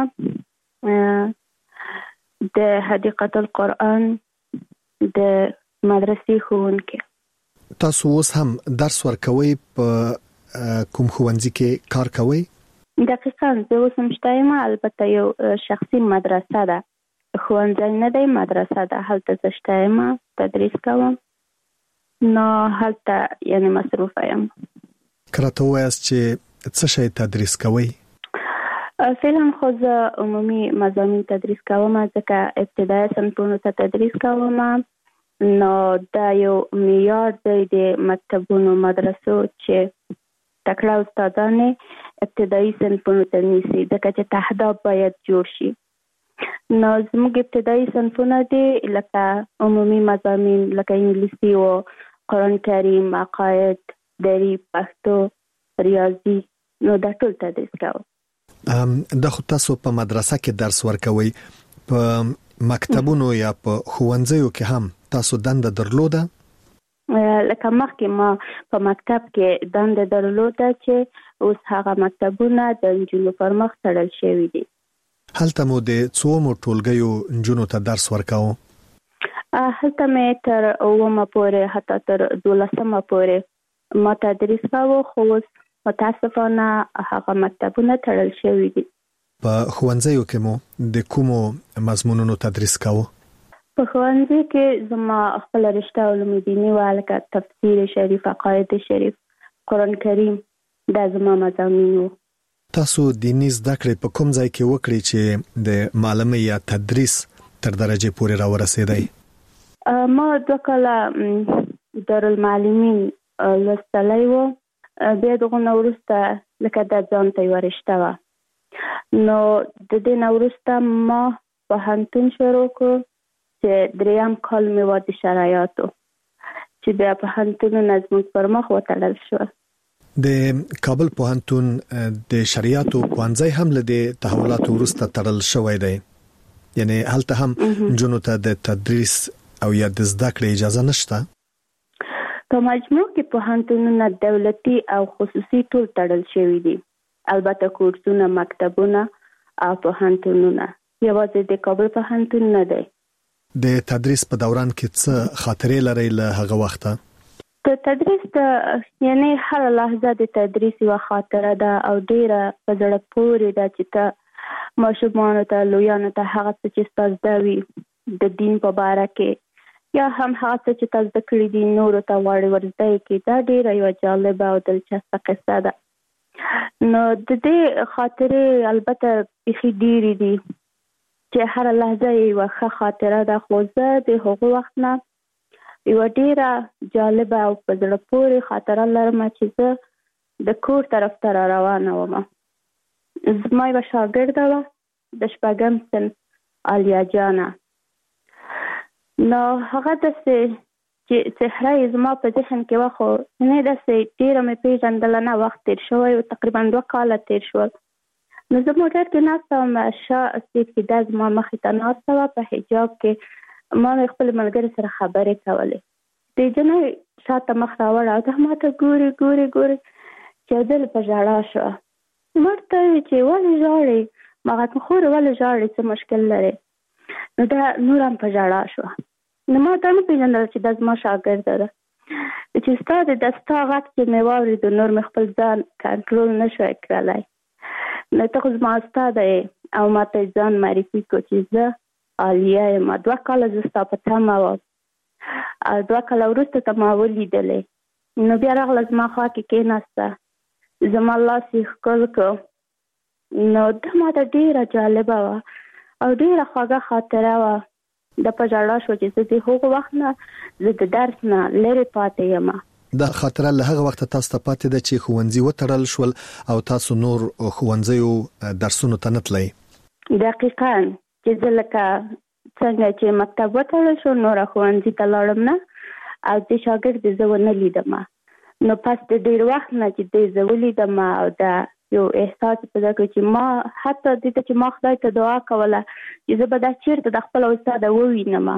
د حدیقه القرآن د مدرسې ښوونکې. تاسو اوس هم درس ورکوي په کوم ښوونځي کې کار کوي؟ دقیقاً زه اوس هم شته یم. البته یو شخصي مدرسه ده، ښوونځی نه دی، مدرسه ده. هلته زه شته یم تدریس کوم نو هلته یعنی مصروفه یم. که راته ووایاست چې څه شی تدریس کوئ؟ فعلا خو زه عمومي مضامین تدریس کوم ځکه ابتدایي صنفونو ته تدریس کوم. نو دا یو معیار دی د مکتبونو مدرسو چې تکړه استادان ابتدایي صنفونو ته نیسي ځکه چې تهداب باید جوړ شي. نو زموږ ابتدایي صنفونه دي لکه عمومي مضامین لکه انګلیسي او قرآن کریم، عقاید، دري، پښتو، ریاضي، نو دا ټول تدریس کوم. د خو تاسو په مدرسه کې درس ورکوي په مکتبونو یا په ښوونځیو کې هم تاسو دنده درلوده؟ لکه مخکې ما په مکتب کې دنده درلوده چې اوس هغه مکتبونه د نجونو پر مخ تړل شوي دي. هلته مو د څومره ټولګیو نجونو ته درس ورکاوه؟ هلته مې تر 9مه پورې حتی تر 12مه پورې ما تدریس کاوه، خو اوس متاسفانه هغه مکتبونه تړل شوي دي. په ښوونځیو کې مو د کومو مضمونونو تدریس کاوه؟ په ښوونځي کې زما خپل رشته علوم دیني وه، لکه تفسیر شریف، عقاید شریف، قرآن کریم، دا زما مضامین وو. تاسو دیني زده کړې په کوم ځای کې وکړې چې د معلمۍ یا تدریس تر درجې پورې راورسېدی؟ ما 2 کاله دارالمعلمین لوستلی و، بیا دغه نه وروسته لکه دا ځان ته یوه رشته وه، نو د دې نه وروسته ما پوهنتون شروع کړ چې 3م کال مې و د شرایطو، چې بیا پوهنتونونه زموږ پر مخ وتړل شول. د کابل پوهنتون د شریعتو پوهنځی هم له دې تحولاتو وروسته تړل شوی دی، یعنی هلته هم نجونو ته د تدریس او یا د زده کړې اجازه نشته؟ په مجموع کې پوهنتونونه دولتي او خصوصي ټول تړل شوي دي، البته کورسونه، مکتبونه او پوهنتونونه، یوازې د کابل پوهنتون نه دی. د تدریس په دوران کې څه خاطرې لرئ له هغه وخته؟ د تدریس یعنی هر لحظه د تدریس یوه خاطره ده او ډیره په زړه پورې ده چې ته ماشومانو ته، لویانو ته هغه څه چې ستا زده وي د دین په باره کې یا هم هغه څه چې تا زده کړي دي نورو ته غواړي ورزده یې کړي، دا ډیره یوه جالبه او دلچسپه قصه ده. نو د دې خاطرې البته بیخي ډیرې دي چې هر لحظه یوه ښه خاطره ده، خو زه د هغو وخت نه یوه ډیره جالبه او په زړه پورې خاطره لرم چې زه د کور طرف ته را روانه وم. زما یوه شاګرده وه د 6م صنف عالیه جانه، نو هغه داسې چې څهره یې زما په ذهن کې وه، خو نه داسې ډیره مې پېژندله نه، وخت تېر شوی و، تقریبا 2 کاله تېر شول. نو زه موټر کې ناسته وم، شا سیټ کې دا زما مخې ته ناسته وه، په حجاب کې ما مې خپل ملګري سره خبرې کولې. د جنۍ شاته مخ راوړه او دا ما ته ګوري چې دل په ژړا شوه. ما ورته وویل چې ولې ژاړې؟ ما غږ خورې ولې ژاړې، څه مشکل لرې؟ نو دا نور هم په ژړا شوه. نو ما ته نه پېژندله چې دا زما شاګرده ده، چې ستا ستا غږ چې مې واورېد نور مې خپل ځان کنټرول نه شوی کړلی. نو ته خو زما استاده یې او ما ته ځان معرفي کړو چې زه عالیه یم. 2 کاله زه ستا په تمه وم او 2 کاله وروسته ته ما ولیدلې. نو بیا راغله زما خوا کې کېناسته، زما لاس یې ښکل کړ. نو دا ما ته ډېره جالبه وه او ډېره خوږه خاطره وه. د په ژړا شوه چې زه د هغو وخت نه زه د درس نه لرې پاتې یم. دا خاطره له هغه وخت تاسو ته پاتې ده چې ښوونځي وتړل شول او تاسو نور ښوونځیو درسونو ته نه تلئ؟ دقیقاً، چې زه لکه څنګه چې مکتب وتړل شو نور ښوونځي ته لاړم نه او د شاګرد زه ونه لیدم. نو پس د ډېر وخت نه چې زه ولیدم او دا یو احساس پیدا کړ چې ما حتی دې ته چې ما خدای ته دعا کوله چې زه به دا چېرته د خپل استاده ووینم،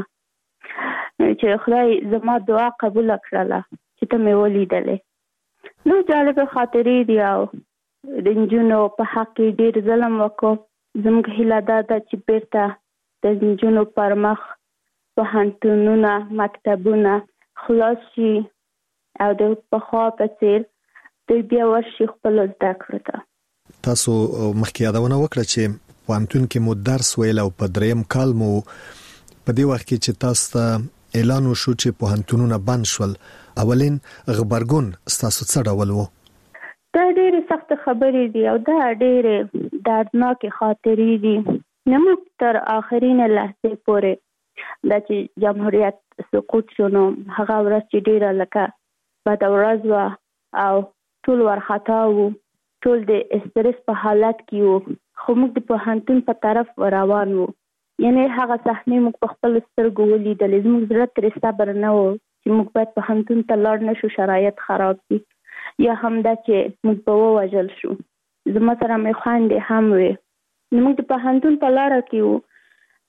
چې خدای زما دعا قبول کړله چې ته مې ولیدلې. نو جالبه خاطرې دي او د نجونو په حق کې ډېر ظلم وکړو. زموږ هیله دا ده چې بیرته د نجونو پر مخ پوهنتونونه، مکتبونه خلاص شي او د پخوا په څېر دوی بیا ورشي خپلو زده کړو ته. تاسو مخکې یادونه وکړه چې پوهنتون کې مو درس ویل او په 3م کال مو په دې وخت کې چې تاسو ته اعلان وشو چې پوهنتونونه بند شول، اولین غبرګون ستاسو څه ډول و؟ دا ډېرې سخت خبرې دي او دا ډېرې دردناکې خاطرې دي. نموږ تر آخرین لحظې پورې دا چې جمهوریت سقوط شو نو هغه ورځ چې ډېره لکه بده ورځ وه او ټول ورخطا وو، ټول د استرس په حالت کې وو، خو موږ د پوهنتون په طرف روان وو. یعنی هغه صحنې موږ په خپلو سترګو ولیدلې. زموږ زړه ترې صبر نه و چې موږ باید پوهنتون ته لاړ نه شو، شرایط خراب دي، یا هم دا چې موږ به ووژل شو. زما سره مې خویندې هم وې. موږ د پوهنتون په لاره کې وو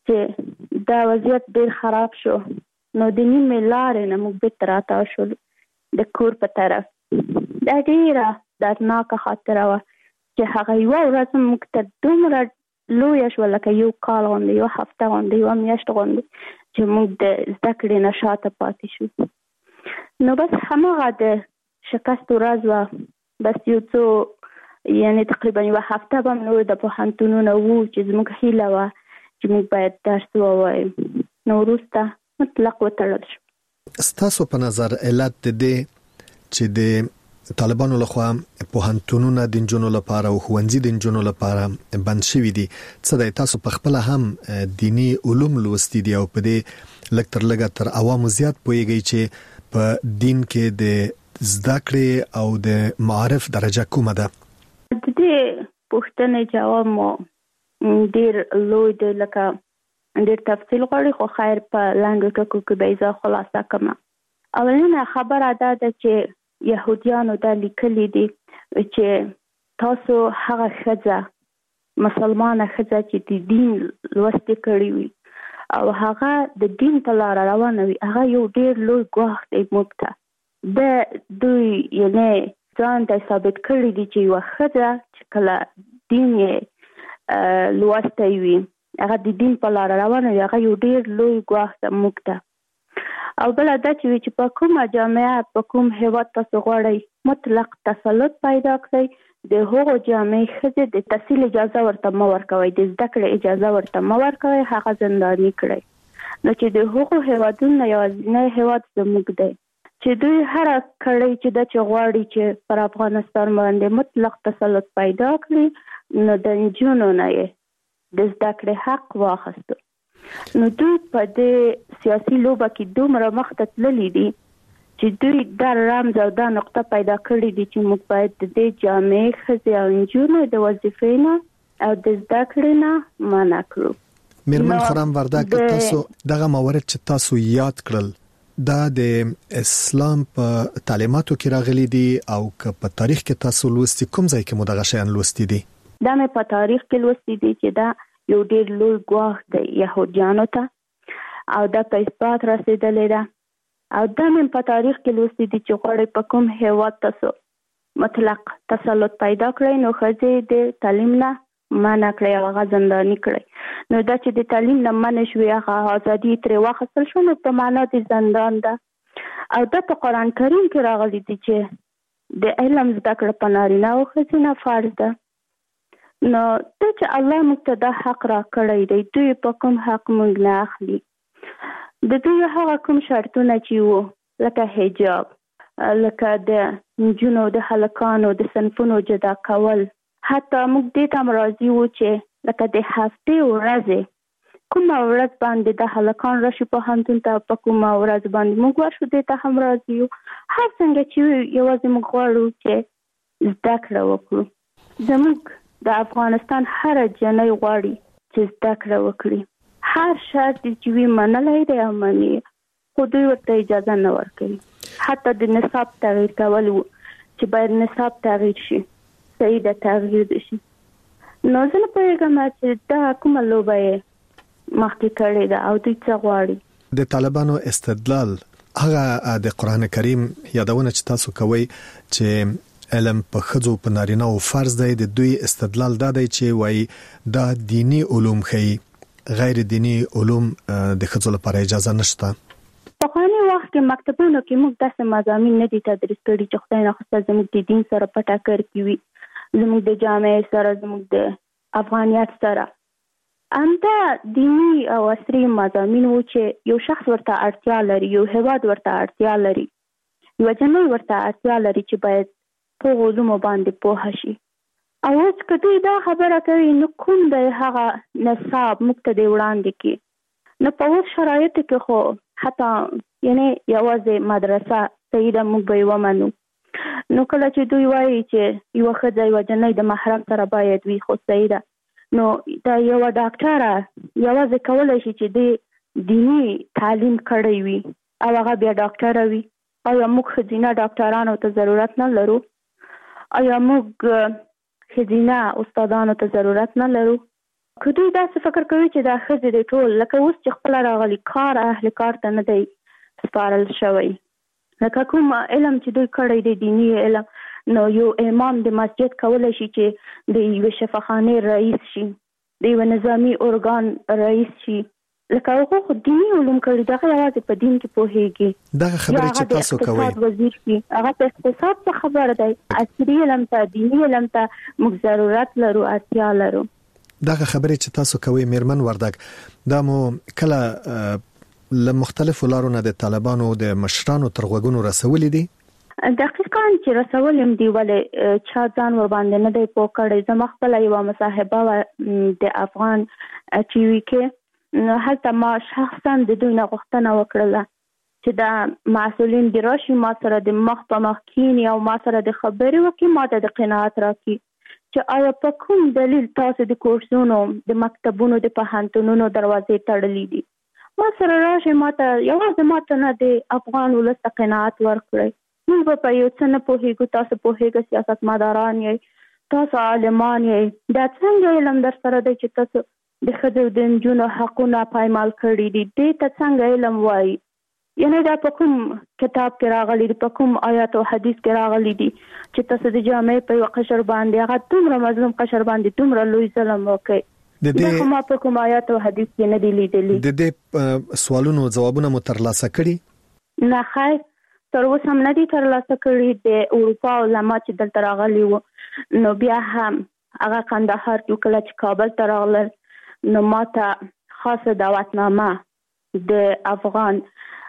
چې دا وضعیت ډیر خراب شو نو د نیمې لارې نه موږ بیرته راتاو شولو د کور په طرف. دا ډیره دردناکه خاطره وه چې هغه یوه ورځ موږ ته دومره لویه شوه لکه یو کال غوندې، یوه هفته غوندې، یوه میاشت غوندې چې موږ د زده کړې نه شاته پاتې شو. نو بس هماغه د شکست ورځ وه. بس یو څو یعنی تقریبا یوه هفته به نور د پوهنتونونه وو چې زموږ هیله وه چې موږ باید درس ووایو. نو وروسته مطلق وتړل شو. ستاسو په نظر علت د دې چې د طالبانو لخوا پوهنتونونه د نجونو لپاره او ښوونځي د نجونو لپاره بند شوي دي څه دی؟ تاسو په خپل هم دینی علوم لوستي دي او په دې لږ تر لږه تر عوامو زیات پوهیږئ چې په دین کې د زده کړې او د معارف درجه کومه ده؟ د دې پوښتنې جواب مو ډیر لوی دی، لکه ډیر تفصیل غواړي، خو خیر په لاندې ټکو کې به زه خلاصه کوم. اولینه خبره دا ده چې يهوديانو دا لیکلي دي چې تاسو هغه ښځه مسلمانه ښځه چې د دین لوستې کړې وي او هغه د دین په لاره روانه وي، هغه یو ډیر لوی ګواښ دی موږ ته. د دوی یعنې ځان ته ثابت کړي دي چې یوه ښځه چې کله دین یې لوستی وي، هغه د دین په لاره روانه وي، هغه یو ډیر لوی ګواښ ده موږ ته. او بله دا چې په کومه جامعه په کوم هیواد تاسو غواړئ مطلق تسلط پیدا کړئ، د هغو جامعې ښځې د تحصیل اجازه ورته مه ورکوئ، د زده کړې اجازه ورته مه ورکوئ، هغه زنداني کړئ. نو چې د هغو هیوادونو یوازینی هیواد زموږ دی چې دوی هره کړۍ چې دا چې غواړي چې پر افغانستان باندې مطلق تسلط پیدا کړي، نو د نجونو نه یې د زده کړې حق واخیستو. نو دوی په دې سیاسي لوبه کې دومره مخته تللي دي چې دوی دا رمز او دا نقطه پیدا کړي دي چې موږ باید د دې جامعې ښځې او نجونو د وظیفې نه او د زده کړې نه منع کړو. میرمن خرم وردک، تاسو دغه موارد چې تاسو یاد کړل دا د اسلام په تعلیماتو کې راغلي دي او که په تاریخ کې تاسو لوستي کوم ځای کې مو دغه شیان لوستي دي؟ دا مې په تاریخ کې لوستي دي چې دا یو ډیر لوی ګواښ دی یهودیانو ته او دا په اثبات رسیدلی ده. او دا مې په تاریخ کې لوستي دي چې غواړئ په کوم هیواد تاسو مطلق تسلط پیدا کړئ نو ښځې د تعلیم نه منع کړئ او هغه زنداني کړئ. نو دا چې د تعلیم نه منع شوې هغه ازادي ترې واخیستل شو، نو په معنا د زندان ده. او دا په قرآن کریم کې راغلي دي چې د علم زده کړه په نارینه او ښځینه فرض ده. نو دا چې الله موږ ته دا حق را کړی دی، دوی په کوم حق موږ نه اخلي. د دوی هغه کوم شرطونه چې وو لکه حجاب، لکه د نجونو د هلکانو د صنفونو جدا کول، حتی موږ دې ته هم راضي وو چې لکه د هفتې ورځې کومه ورځ باندې د هلکان راشي پوهنتون ته، په کومه ورځ باندې موږ ورشو دې ته هم راضي وو. هر څنګه چې یوازې موږ غواړو چې زده کړه وکړو. زموږ د افغانستان هر جنۍ غواړي چې زده کړه وکړي، هر شرط چې وي منلی دی او مني، خو دوی ورته اجازه نه ورکوي. حتی د نصاب تغییر کول چې باید نصاب تغییر شي، صحیح د تغییر شي. نو زه نه پوهېږم چې دا کومه لوبه یې مخکې کړې ده او دوی څه غواړي. د طالبانو استدلال هغه د قرآن کریم یادونه چې تاسو کوئ چې علم په ښځو په نارینه او فرض دی، د دوی استدلال دا دی چې وایي دا دینی علوم ښیي، غیر دینی علوم د ښځو لپاره اجازه نشته. په پخواني وخت کې مکتبونو کې موږ داسې مضامین نه دي تدریس کړي چې خدای نخواسته زموږ د دین سره په ټکر کې وي، زموږ د جامعې سره، زموږ د افغانیت سره. همدا دینی او عصري مضامین وو چې یو شخص ورته اړتیا لري، یو هیواد ورته اړتیا لري، یو جنۍ ورته اړتیا لري چې باید په علومو باندې پوه شي. او اوس که دوی دا خبره کوي نو کوم د هغه نصاب موږ ته دی وړاندې کړي. نو په اوس شرایطو کې خو حتی یعنې یوازې مدرسه صحیح ده موږ به یې ومنو. نو کله چې دوی وایي چې یوه ښځه یوه جنۍ د محرم سره باید وي، خو صحیح ده. نو دا یوه ډاکټره یوازې کولی شي چې د دیني تعلیم کړی وي او هغه بیا ډاکټره وي. آیا موږ ښځینه ډاکټرانو ته ضرورت نه لرو؟ آیا موږ ښځینه استادانو ته ضرورت نه لرو؟ که دوی داسې فکر کوي چې دا ښځې د ټول لکه اوس چې خپل راغلي کار اهل کار ته نه دی سپارل شوی، لکه کوم علم چې دوی کړی دی دینی علم، نو یو امام د مسجد کولی شي چې د یوې شفاخانې رئیس شي، د یوه نظامی ارګان رئیس شي، لکه هغه خو دینی علوم کړي، دغه یوازې په دین کې پوهیږي. دغه خبرې چې تاسو کوئ اقتصاد وزیر شي، هغه په اقتصاد څه خبره دی، عصري علم ته دینی علم ته موږ ضرورت لرو، اړتیا لرو. دغه خبرې چې تاسو کوئ میرمن وردګ، دا مو کله له مختلفو لارو نه د طالبانو د مشرانو تر غوږونو رسولې دي؟ دقیقاً چې رسولم دی، ولې چا ځان ور باندې نه دی پوه کړی. زما خپل یو مصاحبه د افغان ټي وي کې، هلته ما شخصا د دوی نه غوښتنه وکړله چې دا مسؤلین دی راشي ما سره د مخ په مخ کینی او ما سره د خبرې وکړي، ما ته د قناعت راکړي چې آیا په کوم دلیل تاسو د کورسونو د مکتبونو د پوهنتونونو دروازې تړلې دي. ما سره راشي، ما ته یوازې ما ته نه د افغان ولس ته قناعت ورکړئ. موږ په یو څه نه پوهېږو، تاسو پوهېږئ، سیاستمداران یې، تاسو عالمان یې، دا څنګه علم در سره دی چې تاسو د ښځو د نجونو حقونه پایمال کړي دي، دې ته څنګه علم وایي؟ یعنی دا په کوم کتاب کې راغلی دی، په کوم آیات او حدیث کې راغلی دی چې تاسو د جامعې په یو قشر باندې، هغه دومره مظلوم قشر باندې دومره لوی ظلم وکړي؟ دا کوم په کوم آیات او حدیث کې نه دی لیدلی. د دې سوالونو جوابونه مو ترلاسه کړي؟ نه خیر، تر اوسه هم نه دي ترلاسه کړي. د اروپا علما چې دلته راغلي وو، نو بیا هم هغه قندهار کې کله چې کابل ته راغلل، نو ما ته خاصه دعوتنامه د افغان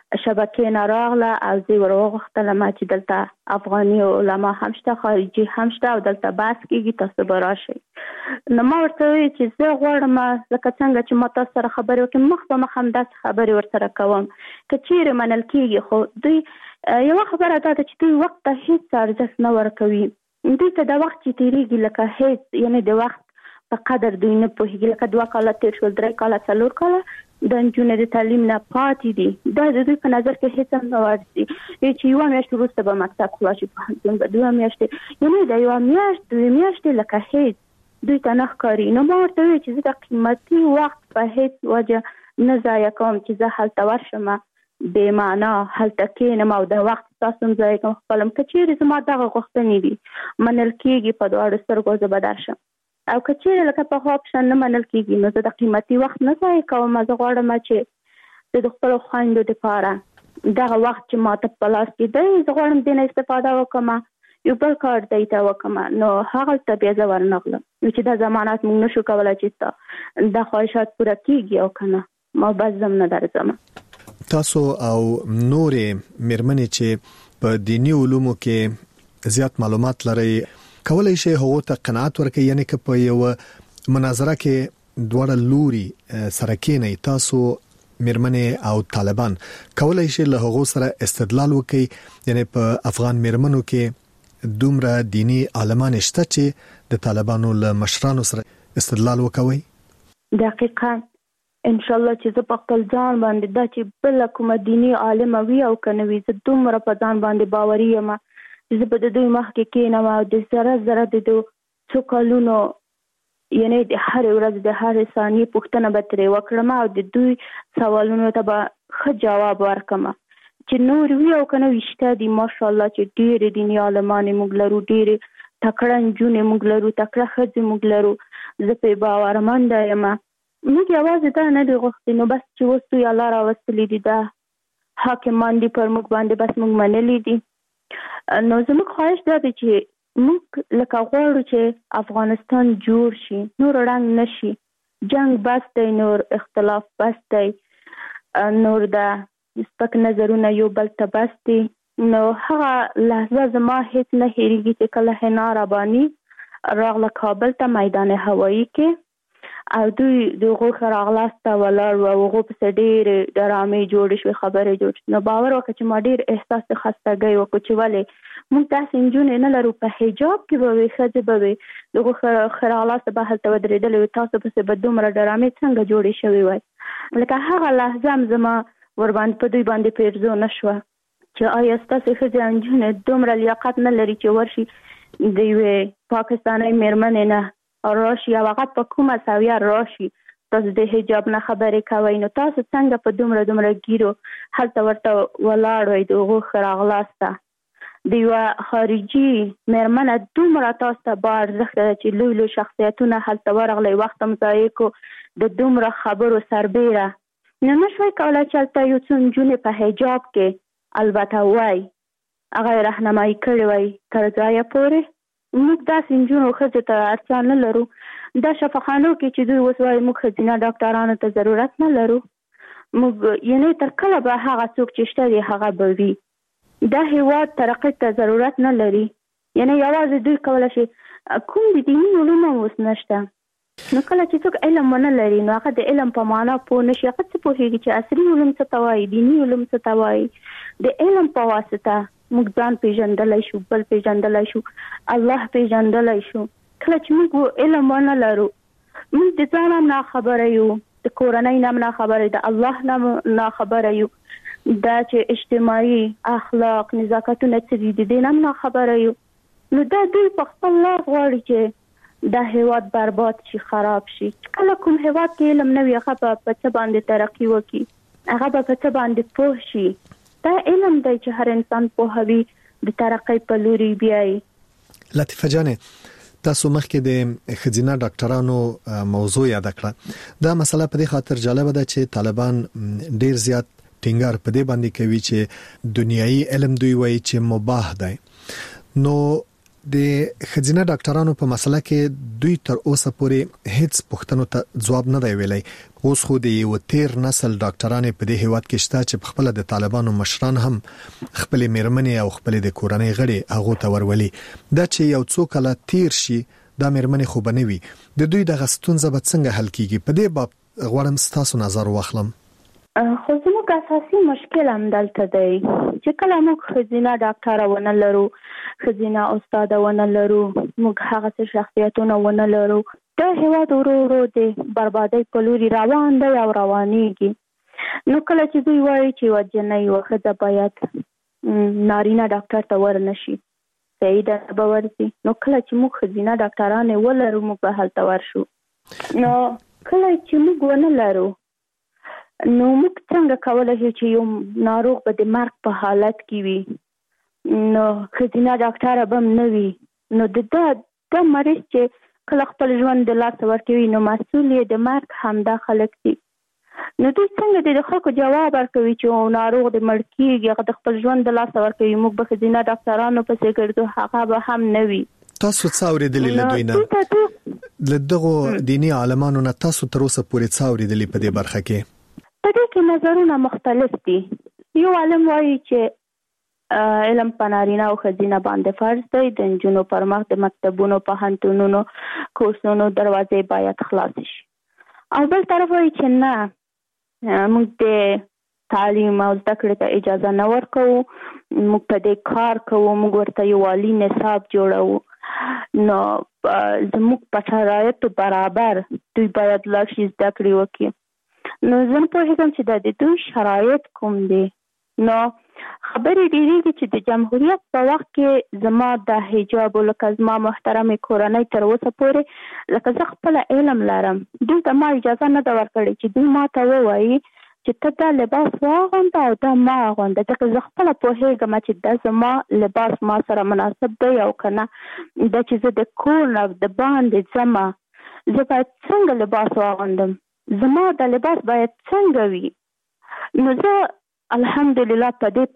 شبکې نه راغله او زه ور وغوښتلم چې دلته افغاني علما هم شته، خارجي هم شته او دلته بحث کېږي، تاسو به راشئ. نو ما ورته وویل چې زه غواړم لکه څنګه چې ما تاسو سره خبرې وکړم، مخ په مخ همداسې خبرې ورسره کوم. که چیرې منل کېږي، خو دوی یوه خبره دا ده چې دوی وخت ته هېڅ ارزښت نه ورکوي. دوی ته د وخت چې تېرېږي لکه هېڅ، یعنې د وخت په قدر دوی نه پوهېږي. لکه 2 کاله تېر شول، 3 کاله، 4 کاله د نجونو د تعلیم نه پاتې دي. دا د دوی په نظر کې هېڅ هم نه ورځي چې یوه میاشت وروسته به مکتب خلاص شي، پوهنتون به 2 میاشتې، یعنې د یوه میاشت 2 میاشتې لکه هېڅ دوی ته نه ښکاري. نو ما ورته وویل چې زه د قیمتي وخت په هېڅ وجه نه ضایع کوم چې زه هلته ورشم، بې معنا هلته کښېنم او د وخت ستاسو هم ضایع کوم خپلم. که چیرې زما دغه غوښتنې دي منل کېږي، په دواړو سترګو زه به درشم، او که چیرې لکه په خوا اپشن نه منل کېږي، نو زه د قیمتي وخت نه ضایع کوم. زه غواړم چې د خپلو خویندو دپاره دغه وخت چې ما ته په لاس کې دی، زه غواړم دې نه استفاده وکړم، یو بل کار دی ته وکړم. نو هغلته بیا زه ورنغلم، نو چې دا ضمانت موږ نشو کولی چې دا خواهشات پوره کېږي او که نه، ما بس زم نه درځم. تاسو او نورې میرمنې چې په دینی علومو کې زیات معلومات لري، کولای شي هغه ته قناعت ورکړي، یعنی که په یو مناظره کې دواړه لوري سره کېنئ، تاسو میرمنې او طالبان کولای شي له هغه سره استدلال وکړي، یعنی په افغان میرمنو کې دومره دینی عالمان شته چې د طالبانو له مشرانو سره استدلال وکوي؟ دقیقاً ان شاء الله چې زه په خپل ځان باندې دا چې بل کومه دینی عالمه وي او کنه وي، زه دومره په ځان باندې باوري یم چې زه به د دوی مخکې کېنم او د ذره د دوی څو کلونو، یعنی د هرې ورځ د هرې ثانیې پوښتنه به ترې وکړم او د دوی سوالونو ته به ښه جواب ورکړم. چې نور وي او کنه وي، شته دي ماشاءالله چې ډېرې دیني عالمانې موږ لرو، ډېرې تکړه نجونې موږ لرو، تکړه ښځې موږ لرو. زه پرې باورمنده یم. موږ یوازې دا نه دي غوښتي، نو بس چې اوس دوی الله راوستلي دي، دا حاکمان دي پر موږ باندې، بس موږ منلي دي. نو زموږ خواهش دا دی چې موږ لکه غواړو چې افغانستان جوړ شي، نور رنګ نشي، جنگ بس دی، نور اختلاف بس دی، نور د سپک نظرونه یو بل ته بس دي. نو هغه لحظه زما هیڅ نه هېرېږي چې کله حنا رباني راغله کابل ته میدان هوایي کې، او دوی د هغو ښه راغلاست ته ولاړ وو او هغو پسې ډېرې ډرامې جوړې شوې، خبرې جوړ شوې. نو باور وکړه چې ما ډېر احساس د خستګۍ وکړو چې ولې موږ داسې نجونې نه لرو، په حجاب کې به وي، ښځې به وي، د هغو ښه راغلاست به هلته ودرېدلې وي، تاسو پسې به دومره ډرامې څنګه جوړې شوې وای. لکه هغه لحظه هم زما ورباندې په دوی باندې پیرزو نه شوه چې آیا ستاسې ښځې نجونې دومره لیاقت نه لري چې ورشي د یوې پاکستانۍ مېرمنې نه راشي او هغه په کومه سویه راشي تاسو د حجاب نه خبرې کوئ، نو تاسو څنګه په دومره ګیرو هلته ورته ولاړ وئ د هغو ښه راغلاسته. د یوه خارجي مېرمنه دومره تاسو ته با ارزښته ده چې لوی شخصیتونه هلته ورغلی، وخت هم ضایع کو د دومره خبرو سربیره، نو نه شوی کولی چې هلته یو څو نجونې په حجاب کې البته وای هغه یې رهنمایي کړې وای تر ځایه پورې. موږ داسې نجونو ښځو ته اړتیا نه لرو. دا شفاخانو کې چې دوی اوس وایي موږ ښځینه ډاکټرانو ته ضرورت نه لرو، موږ یعنې تر کله به هغه څوک چې شته دی هغه به وي. دا هېواد ترقۍ ته ضرورت نه لري، یعنې یوازې دوی کولی شي کوم د دیني علومو اوس نشته. نو کله چې څوک علم ونه لري نو هغه د علم په معنا پوه نه شي، هغه څه پوهېږي چې عصري علوم څه ته وایي، دیني علوم څه ته وایي. د علم په واسطه موږ ځان پیژندلی شو، بل پیژندلی شو، الله پیژندلی شو. کله چې موږ علم ونه لرو موږ د ځان هم ناخبره یو، د کورنۍ نه هم ناخبره یو، د الله نه هم ناخبره یو، دا چې اجتماعي اخلاق نزاکتونه څه دي د دې نه هم ناخبره یو. نو دا دوی په خپل لاس غواړي چې دا هېواد برباد شي، خراب شي. کله کوم هېواد کې علم نه وي هغه به په څه باندې ترقي وکړي، هغه به په څه باندې پوه شي. دا علم دی چې هر انسان پوهوي د ترقۍ په لوري بیایي. لطیفه جانې تاسو مخکې د ښځینه ډاکټرانو موضوع یاد کړه. دا مسله په دې خاطر جالبه ده چې طالبان ډیر زیات ټینګار په دې باندې کوي چې دنیایي علم دوی وایي چې مباح دی. نو د ښځینه ډاکټرانو په مسله کې دوی تر اوسه پورې هیڅ پوښتنو ته ځواب نه دی ویلی. اوس خو د یو تیر نسل ډاکټرانې په دې هیواد کې شته چې خپل د طالبانو مشران هم خپل میرمنې او خپل د کورنۍ غړي هغه ته ورولي. دا چې یو څو کله تیر شي دا میرمنې خو بنوي، د دوی د غستونزه به څنګه حل کیږي؟ په دې باب غواړم تاسو نظر واخلم. خو زموږ اساسي مشکل هم دلته دی چې کله موږ ښځینه ډاکټره ونه لرو، ښځینه استاده ونه لرو، موږ هغه څه شخصیتونه ونه لرو، دا هېواد ورو ورو د بربادۍ په لوري روان دی او روانېږي. نو کله چې دوی وایي چې یوه جنۍ یوه ښځه باید نارینه ډاکټر ته ورنشي، صحیح ده به ورځي. نو کله چې موږ ښځینه ډاکټرانې ولرو موږ به هلته ورشو. نو کله چې موږ ونه لرو نو موږ څنګه کولی شو چې یو ناروغ به د مرګ په حالت کې وي، نو ښځینه ډاکټره به هم نه وي، نو د مریض چې کله خپل ژوند د لاسه ورکوي نو مسؤل یې د مرګ همدا خلک دي. نو دوی څنګه د خلکو جواب ورکوي چې ناروغ د مړ کېږي هغه د خپل ژوند د لاسه ورکوي، موږ به ښځینه ډاکټرانو پسې ګرځو، هغه به هم نه وي. تاسو څه اورېدلي له دوی نه، له دغو دیني عالمانو نه تاسو تر اوسه پورې څه اورېدلي په دې برخه کې؟ په دې کې نظرونه مختلف دي. یو عالم وایي چې علم په نارینه او ښځینه باندې فرض دی، د نجونو پر مخ د مکتبونو، پوهنتونونو، کورسونو دروازې باید خلاص شي. او بل طرف وایي چې نه، موږ د تعلیم او زده کړې ته اجازه نه ورکوو، موږ په دې کار کوو، موږ ورته یو عالي نصاب جوړوو، نو زموږ په شرایطو برابر دوی باید لاړ شي زده کړې وکړي. نو زه نه پوهېږم چې دا د دوی شرایط کوم دي. نو خبرې ډېرېږي چې د جمهوریت په وخت کې زما د حجاب لکه زما محترمې کورنۍ تر اوسه پورې لکه زه خپله علم لرم، دوی ته ما اجازه نه ده ورکړې چې دوی ما ته ووایي چې ته دا لباس واغونده او دا ما اغونده، ځکه زه خپله پوهېږم چې دا زما لباس ما سره مناسب دی او که نه. دا چې زه د کور نه د باندې ځمه زه باید څنګه لباس واغوندم، زما د لباس باید څنګه وي. نو زه الحمدلله په دې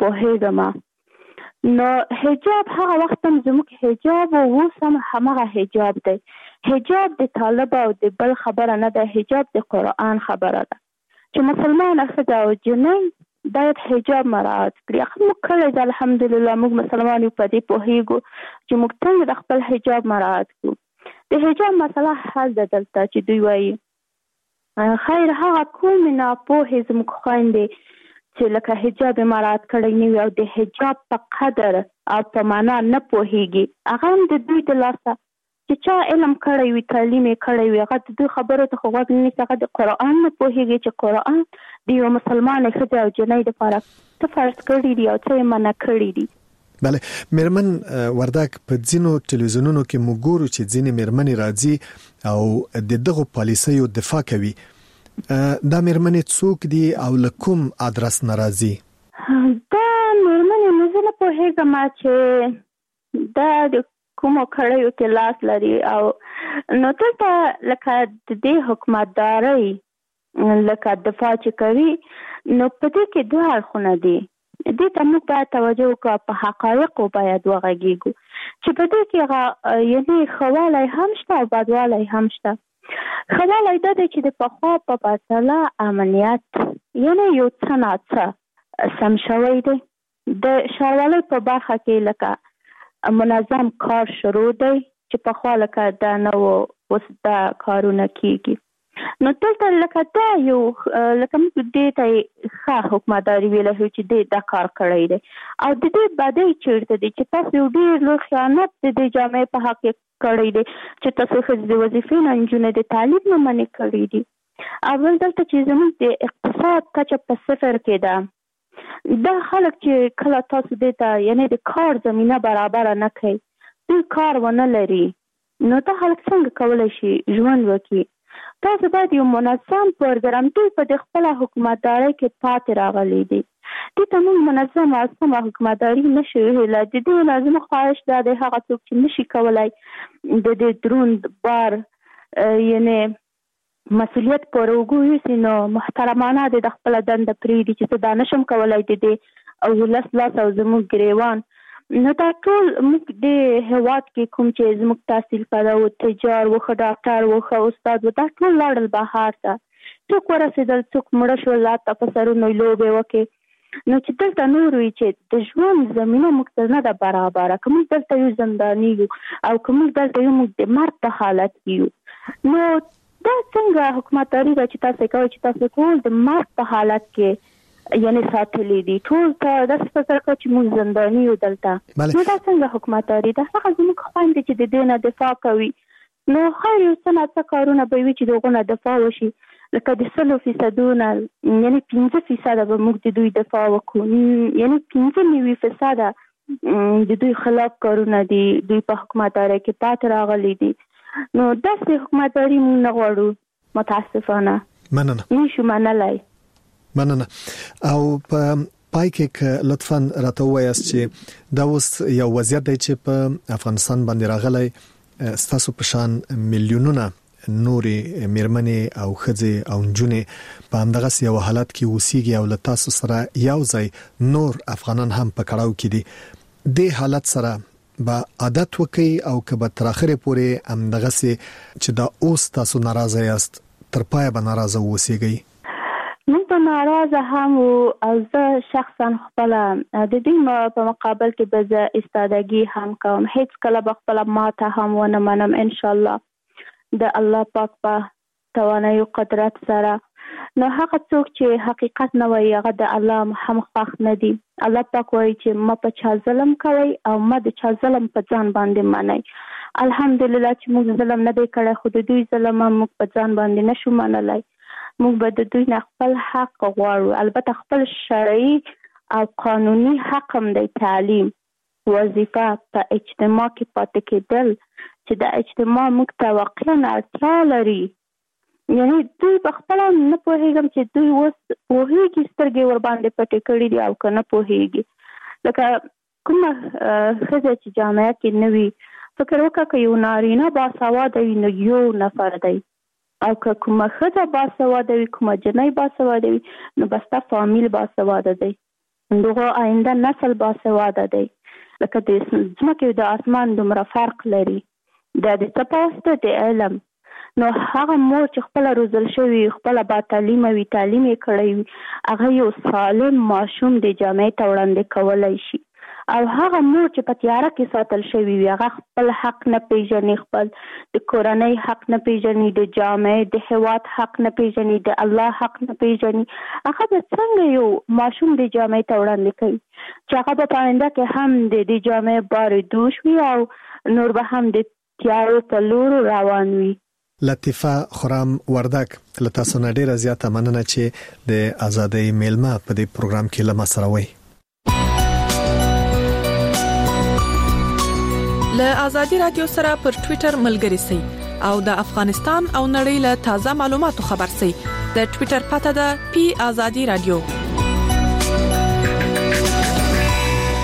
پوهېږم. نو حجاب هغه وخت هم زموږ حجاب او اوس هم همغه حجاب دی. حجاب د طالب او د بل خبره نه ده، حجاب د قرآن خبره ده چې مسلمانه ښځه او جنۍ باید حجاب مراعات کړي. هغه موږ کړی ده الحمدلله، موږ مسلمان یو، په دې پوهېږو چې موږ څنګه د خپل حجاب مراعات کړو. د حجاب مسله حل ده دلته چې دوی وایي خیر هغه کومې ناپوهې زموږ خویندې چې لکه حجاب مراعات کړی نه وي او د حجاب په قدر او په معنا نه پوهېږي، هغه هم د دوی د لاسه چې چا علم کړی وي، تعلیم یې کړی وي، هغه د دوی خبرو ته خو غوږ نه نیسي، هغه د قرآن نه پوهېږي چې قرآن د یوه مسلمانې ښځې او جنۍ دپاره څه فرض کړي دي او څه یې منع کړي دي. بله مرمن وردک په ځینو ټلویزیونونو کې موږ ګورو چې ځینې مرمنې راځي او د دغه پالیسیو دفاع کوي. دا مرمنې څوک دي او له کوم ادرس ناراضي؟ دا مرمنې مزه نه پوهېږم چې دا د کومو کړیو کې لاس لري او نو دلته لکه د دې حکومتدارۍ لکه دفاع چې کوي نو په دې کې دوه اړخونه دي. دې ته موږ باید توجه وکړو، په حقایقو باید وغږیږو چې په دې کې یعنې ښهوالی هم شته او بدوالی هم شته. ښهوالی دا دی چې د پخوا په پرتله امنیت یعنې یو څه ناڅه سم شوی دی. د ښاروالۍ په برخه کې لکه منظم کار شروع دی چې پخوا لکه دا نه و، اوس دا کارونه کیږي. نو دلته لکه دا یو لکه موږ دې ته ښه حکومتداري ویلی شو چې دې دا کار کړی دی او د دې بدۍ چېرته دی چې تاسو یو ډېر لوی خیانت د دې جامعې په حق کې کړی دی چې تاسو ښځې د وظیفې نه نجونې د تعلیم نه منې کړي دي. اول دلته چې زموږ د اقتصاد کچه په صفر کې ده، دا خلک چې کله تاسو دې ته یعنې د کار زمینه برابره نه کوي، دوی کار ونه لري، نو دا خلک څنګه کولی شي ژوند وکړي؟ تاسو باید یو منظم پروګرام دوی په د خپله حکومتدارۍ کې پاتې راغلی دي. دې ته موږ منظم او سمه حکومتداري نشو ویلی. د دې نه زموږ خواهش دا دی هغه څوک چې نشي کولی د دې دروند بار یعنې مسؤلیت پر اوږو یوسي نو محترمانه د خپله دنده پرېږدي چې زه دا نشم کولی د دې او ولس لاس او زموږ ګریوان. نو دا ټول موږ د هېواد کې کوم چې زموږ تحصیل کړی و، تجار و، ښه ډاکټر و، ښه استاد و، دا ټول لاړل بهر ته. څوک ورسېدل، څوک مړه شول، هلته په سرونو یې لوبې وکړې. نو چې دلته نور وي چې د ژوند زمینه موږ ته نه ده برابره، که موږ دلته یو زنداني یو او که موږ دلته یو موږ د مرګ په حالت کې یو، نو دا څنګه حکومتداري ده چې تاسو کوئ چې تاسو ټول د مرګ په حالت کې یعنې ساتلی دي، ټول ته داسې فکر کوي چې موږ زنداني یو دلته. نو دا څنګه حکومتداري ده؟ هغه زموږ خویندې چې د دې نه دفاع کوي، نو خیر یو څه ناڅه کارونه به وي چې د هغو نه دفاع وشي، لکه د 100% نه یعنې 15% به موږ د دوی دفاع وکړو، یعنې 95% د دوی خلاف کارونه دي، دوی په حکومتدارۍ کې پاتې راغلي دي. نو داسې حکومتداري موږ نه غواړو، متاسفانه نشو منلی. مننه. او په پای کې لطفاً راته ووایاست چې دا اوس یو وضعیت دی چې په افغانستان باندې راغلی، ستاسو په شان میلیونونه نورې میرمنې او ښځې او نجونې په همدغسې یو حالت کې اوسیږي او له تاسو سره یو ځای نور افغانان هم په کړاو کې دي. دې حالت سره به عادت وکړي او که به تر اخره پورې همدغسې چې دا اوس تاسو ناراضه یاست تر پایه به ناراضه واوسیږئ؟ موږ به ناراضه هم او زه شخصا خپله د دې په مقابل کې به زه استادګي هم کوم، هیڅ کله به خپله ماته هم ونه منم انشاءالله د الله پاک په توانایي او قدرت سره. نو هغه څوک چې حقیقت نه وایي هغه د الله هم خوښ نه دي. الله پاک وایي چې ما په چا ظلم کوئ او ما د چا ظلم په ځان باندې منئ. الحمدلله چې موږ ظلم نه دی کړی، خو د دوی ظلم هم موږ په ځان باندې نشو منلی. موږ به د دوی نه خپل حق غواړو، البته خپل شرعي او قانوني حق هم دی، تعلیم، وظیفه، په اجتماع کې پاتې کېدل چې د اجتماع موږ ته واقعا اړتیا لري. یعنې دوی په خپله نه پوهېږم چې دوی اوس پوهېږي سترګې ورباندې پټې کړي دي او که نه پوهېږي. لکه کومه ښځه چې جامعه کې نه وي، فکر وکړه که یو نارینه باسواده وي نو یو نفر دی، او که کومه ښځه باسواده وي، کومه جنۍ باسواده وي، نو بس تا فامیل باسواده دی، دغه آینده نسل باسواده دی. لکه د ځمکې او د اسمان دومره فرق لري. دا د څه په واسطه د علم. نو هغه مور چې خپله روزل شوي، خپله با تعلیمه وي، تعلیم یې کړی وي، هغه یو سالم ماشوم د جامعې ته وړاندې کولی شي. او هغه مور چې په تیاره کې ساتل شوي وي، هغه خپل حق نه پیژني، خپل د کورنۍ حق نه پیژني، د جامعې د هېواد حق نه پیژني، د الله حق نه پیژني، هغه به څنګه یو ماشوم د جامعې ته وړاندې کوي چې هغه به په آینده کې هم د دې جامعې بار دوش وي او نور به هم د تیارو په لورو روان وي. لطیفه خرم وردک، له تاسو نه ډیره زیاته مننه چې د ازادۍ میلمه په دې پروګرام کې له ما سره وئ. د ازادي رادیو سره پر ټوئیټر ملګري شئ او د افغانستان او نړۍ له تازه معلوماتو خبر شئ. د ټوئیټر پته ده پی ازادي رادیو.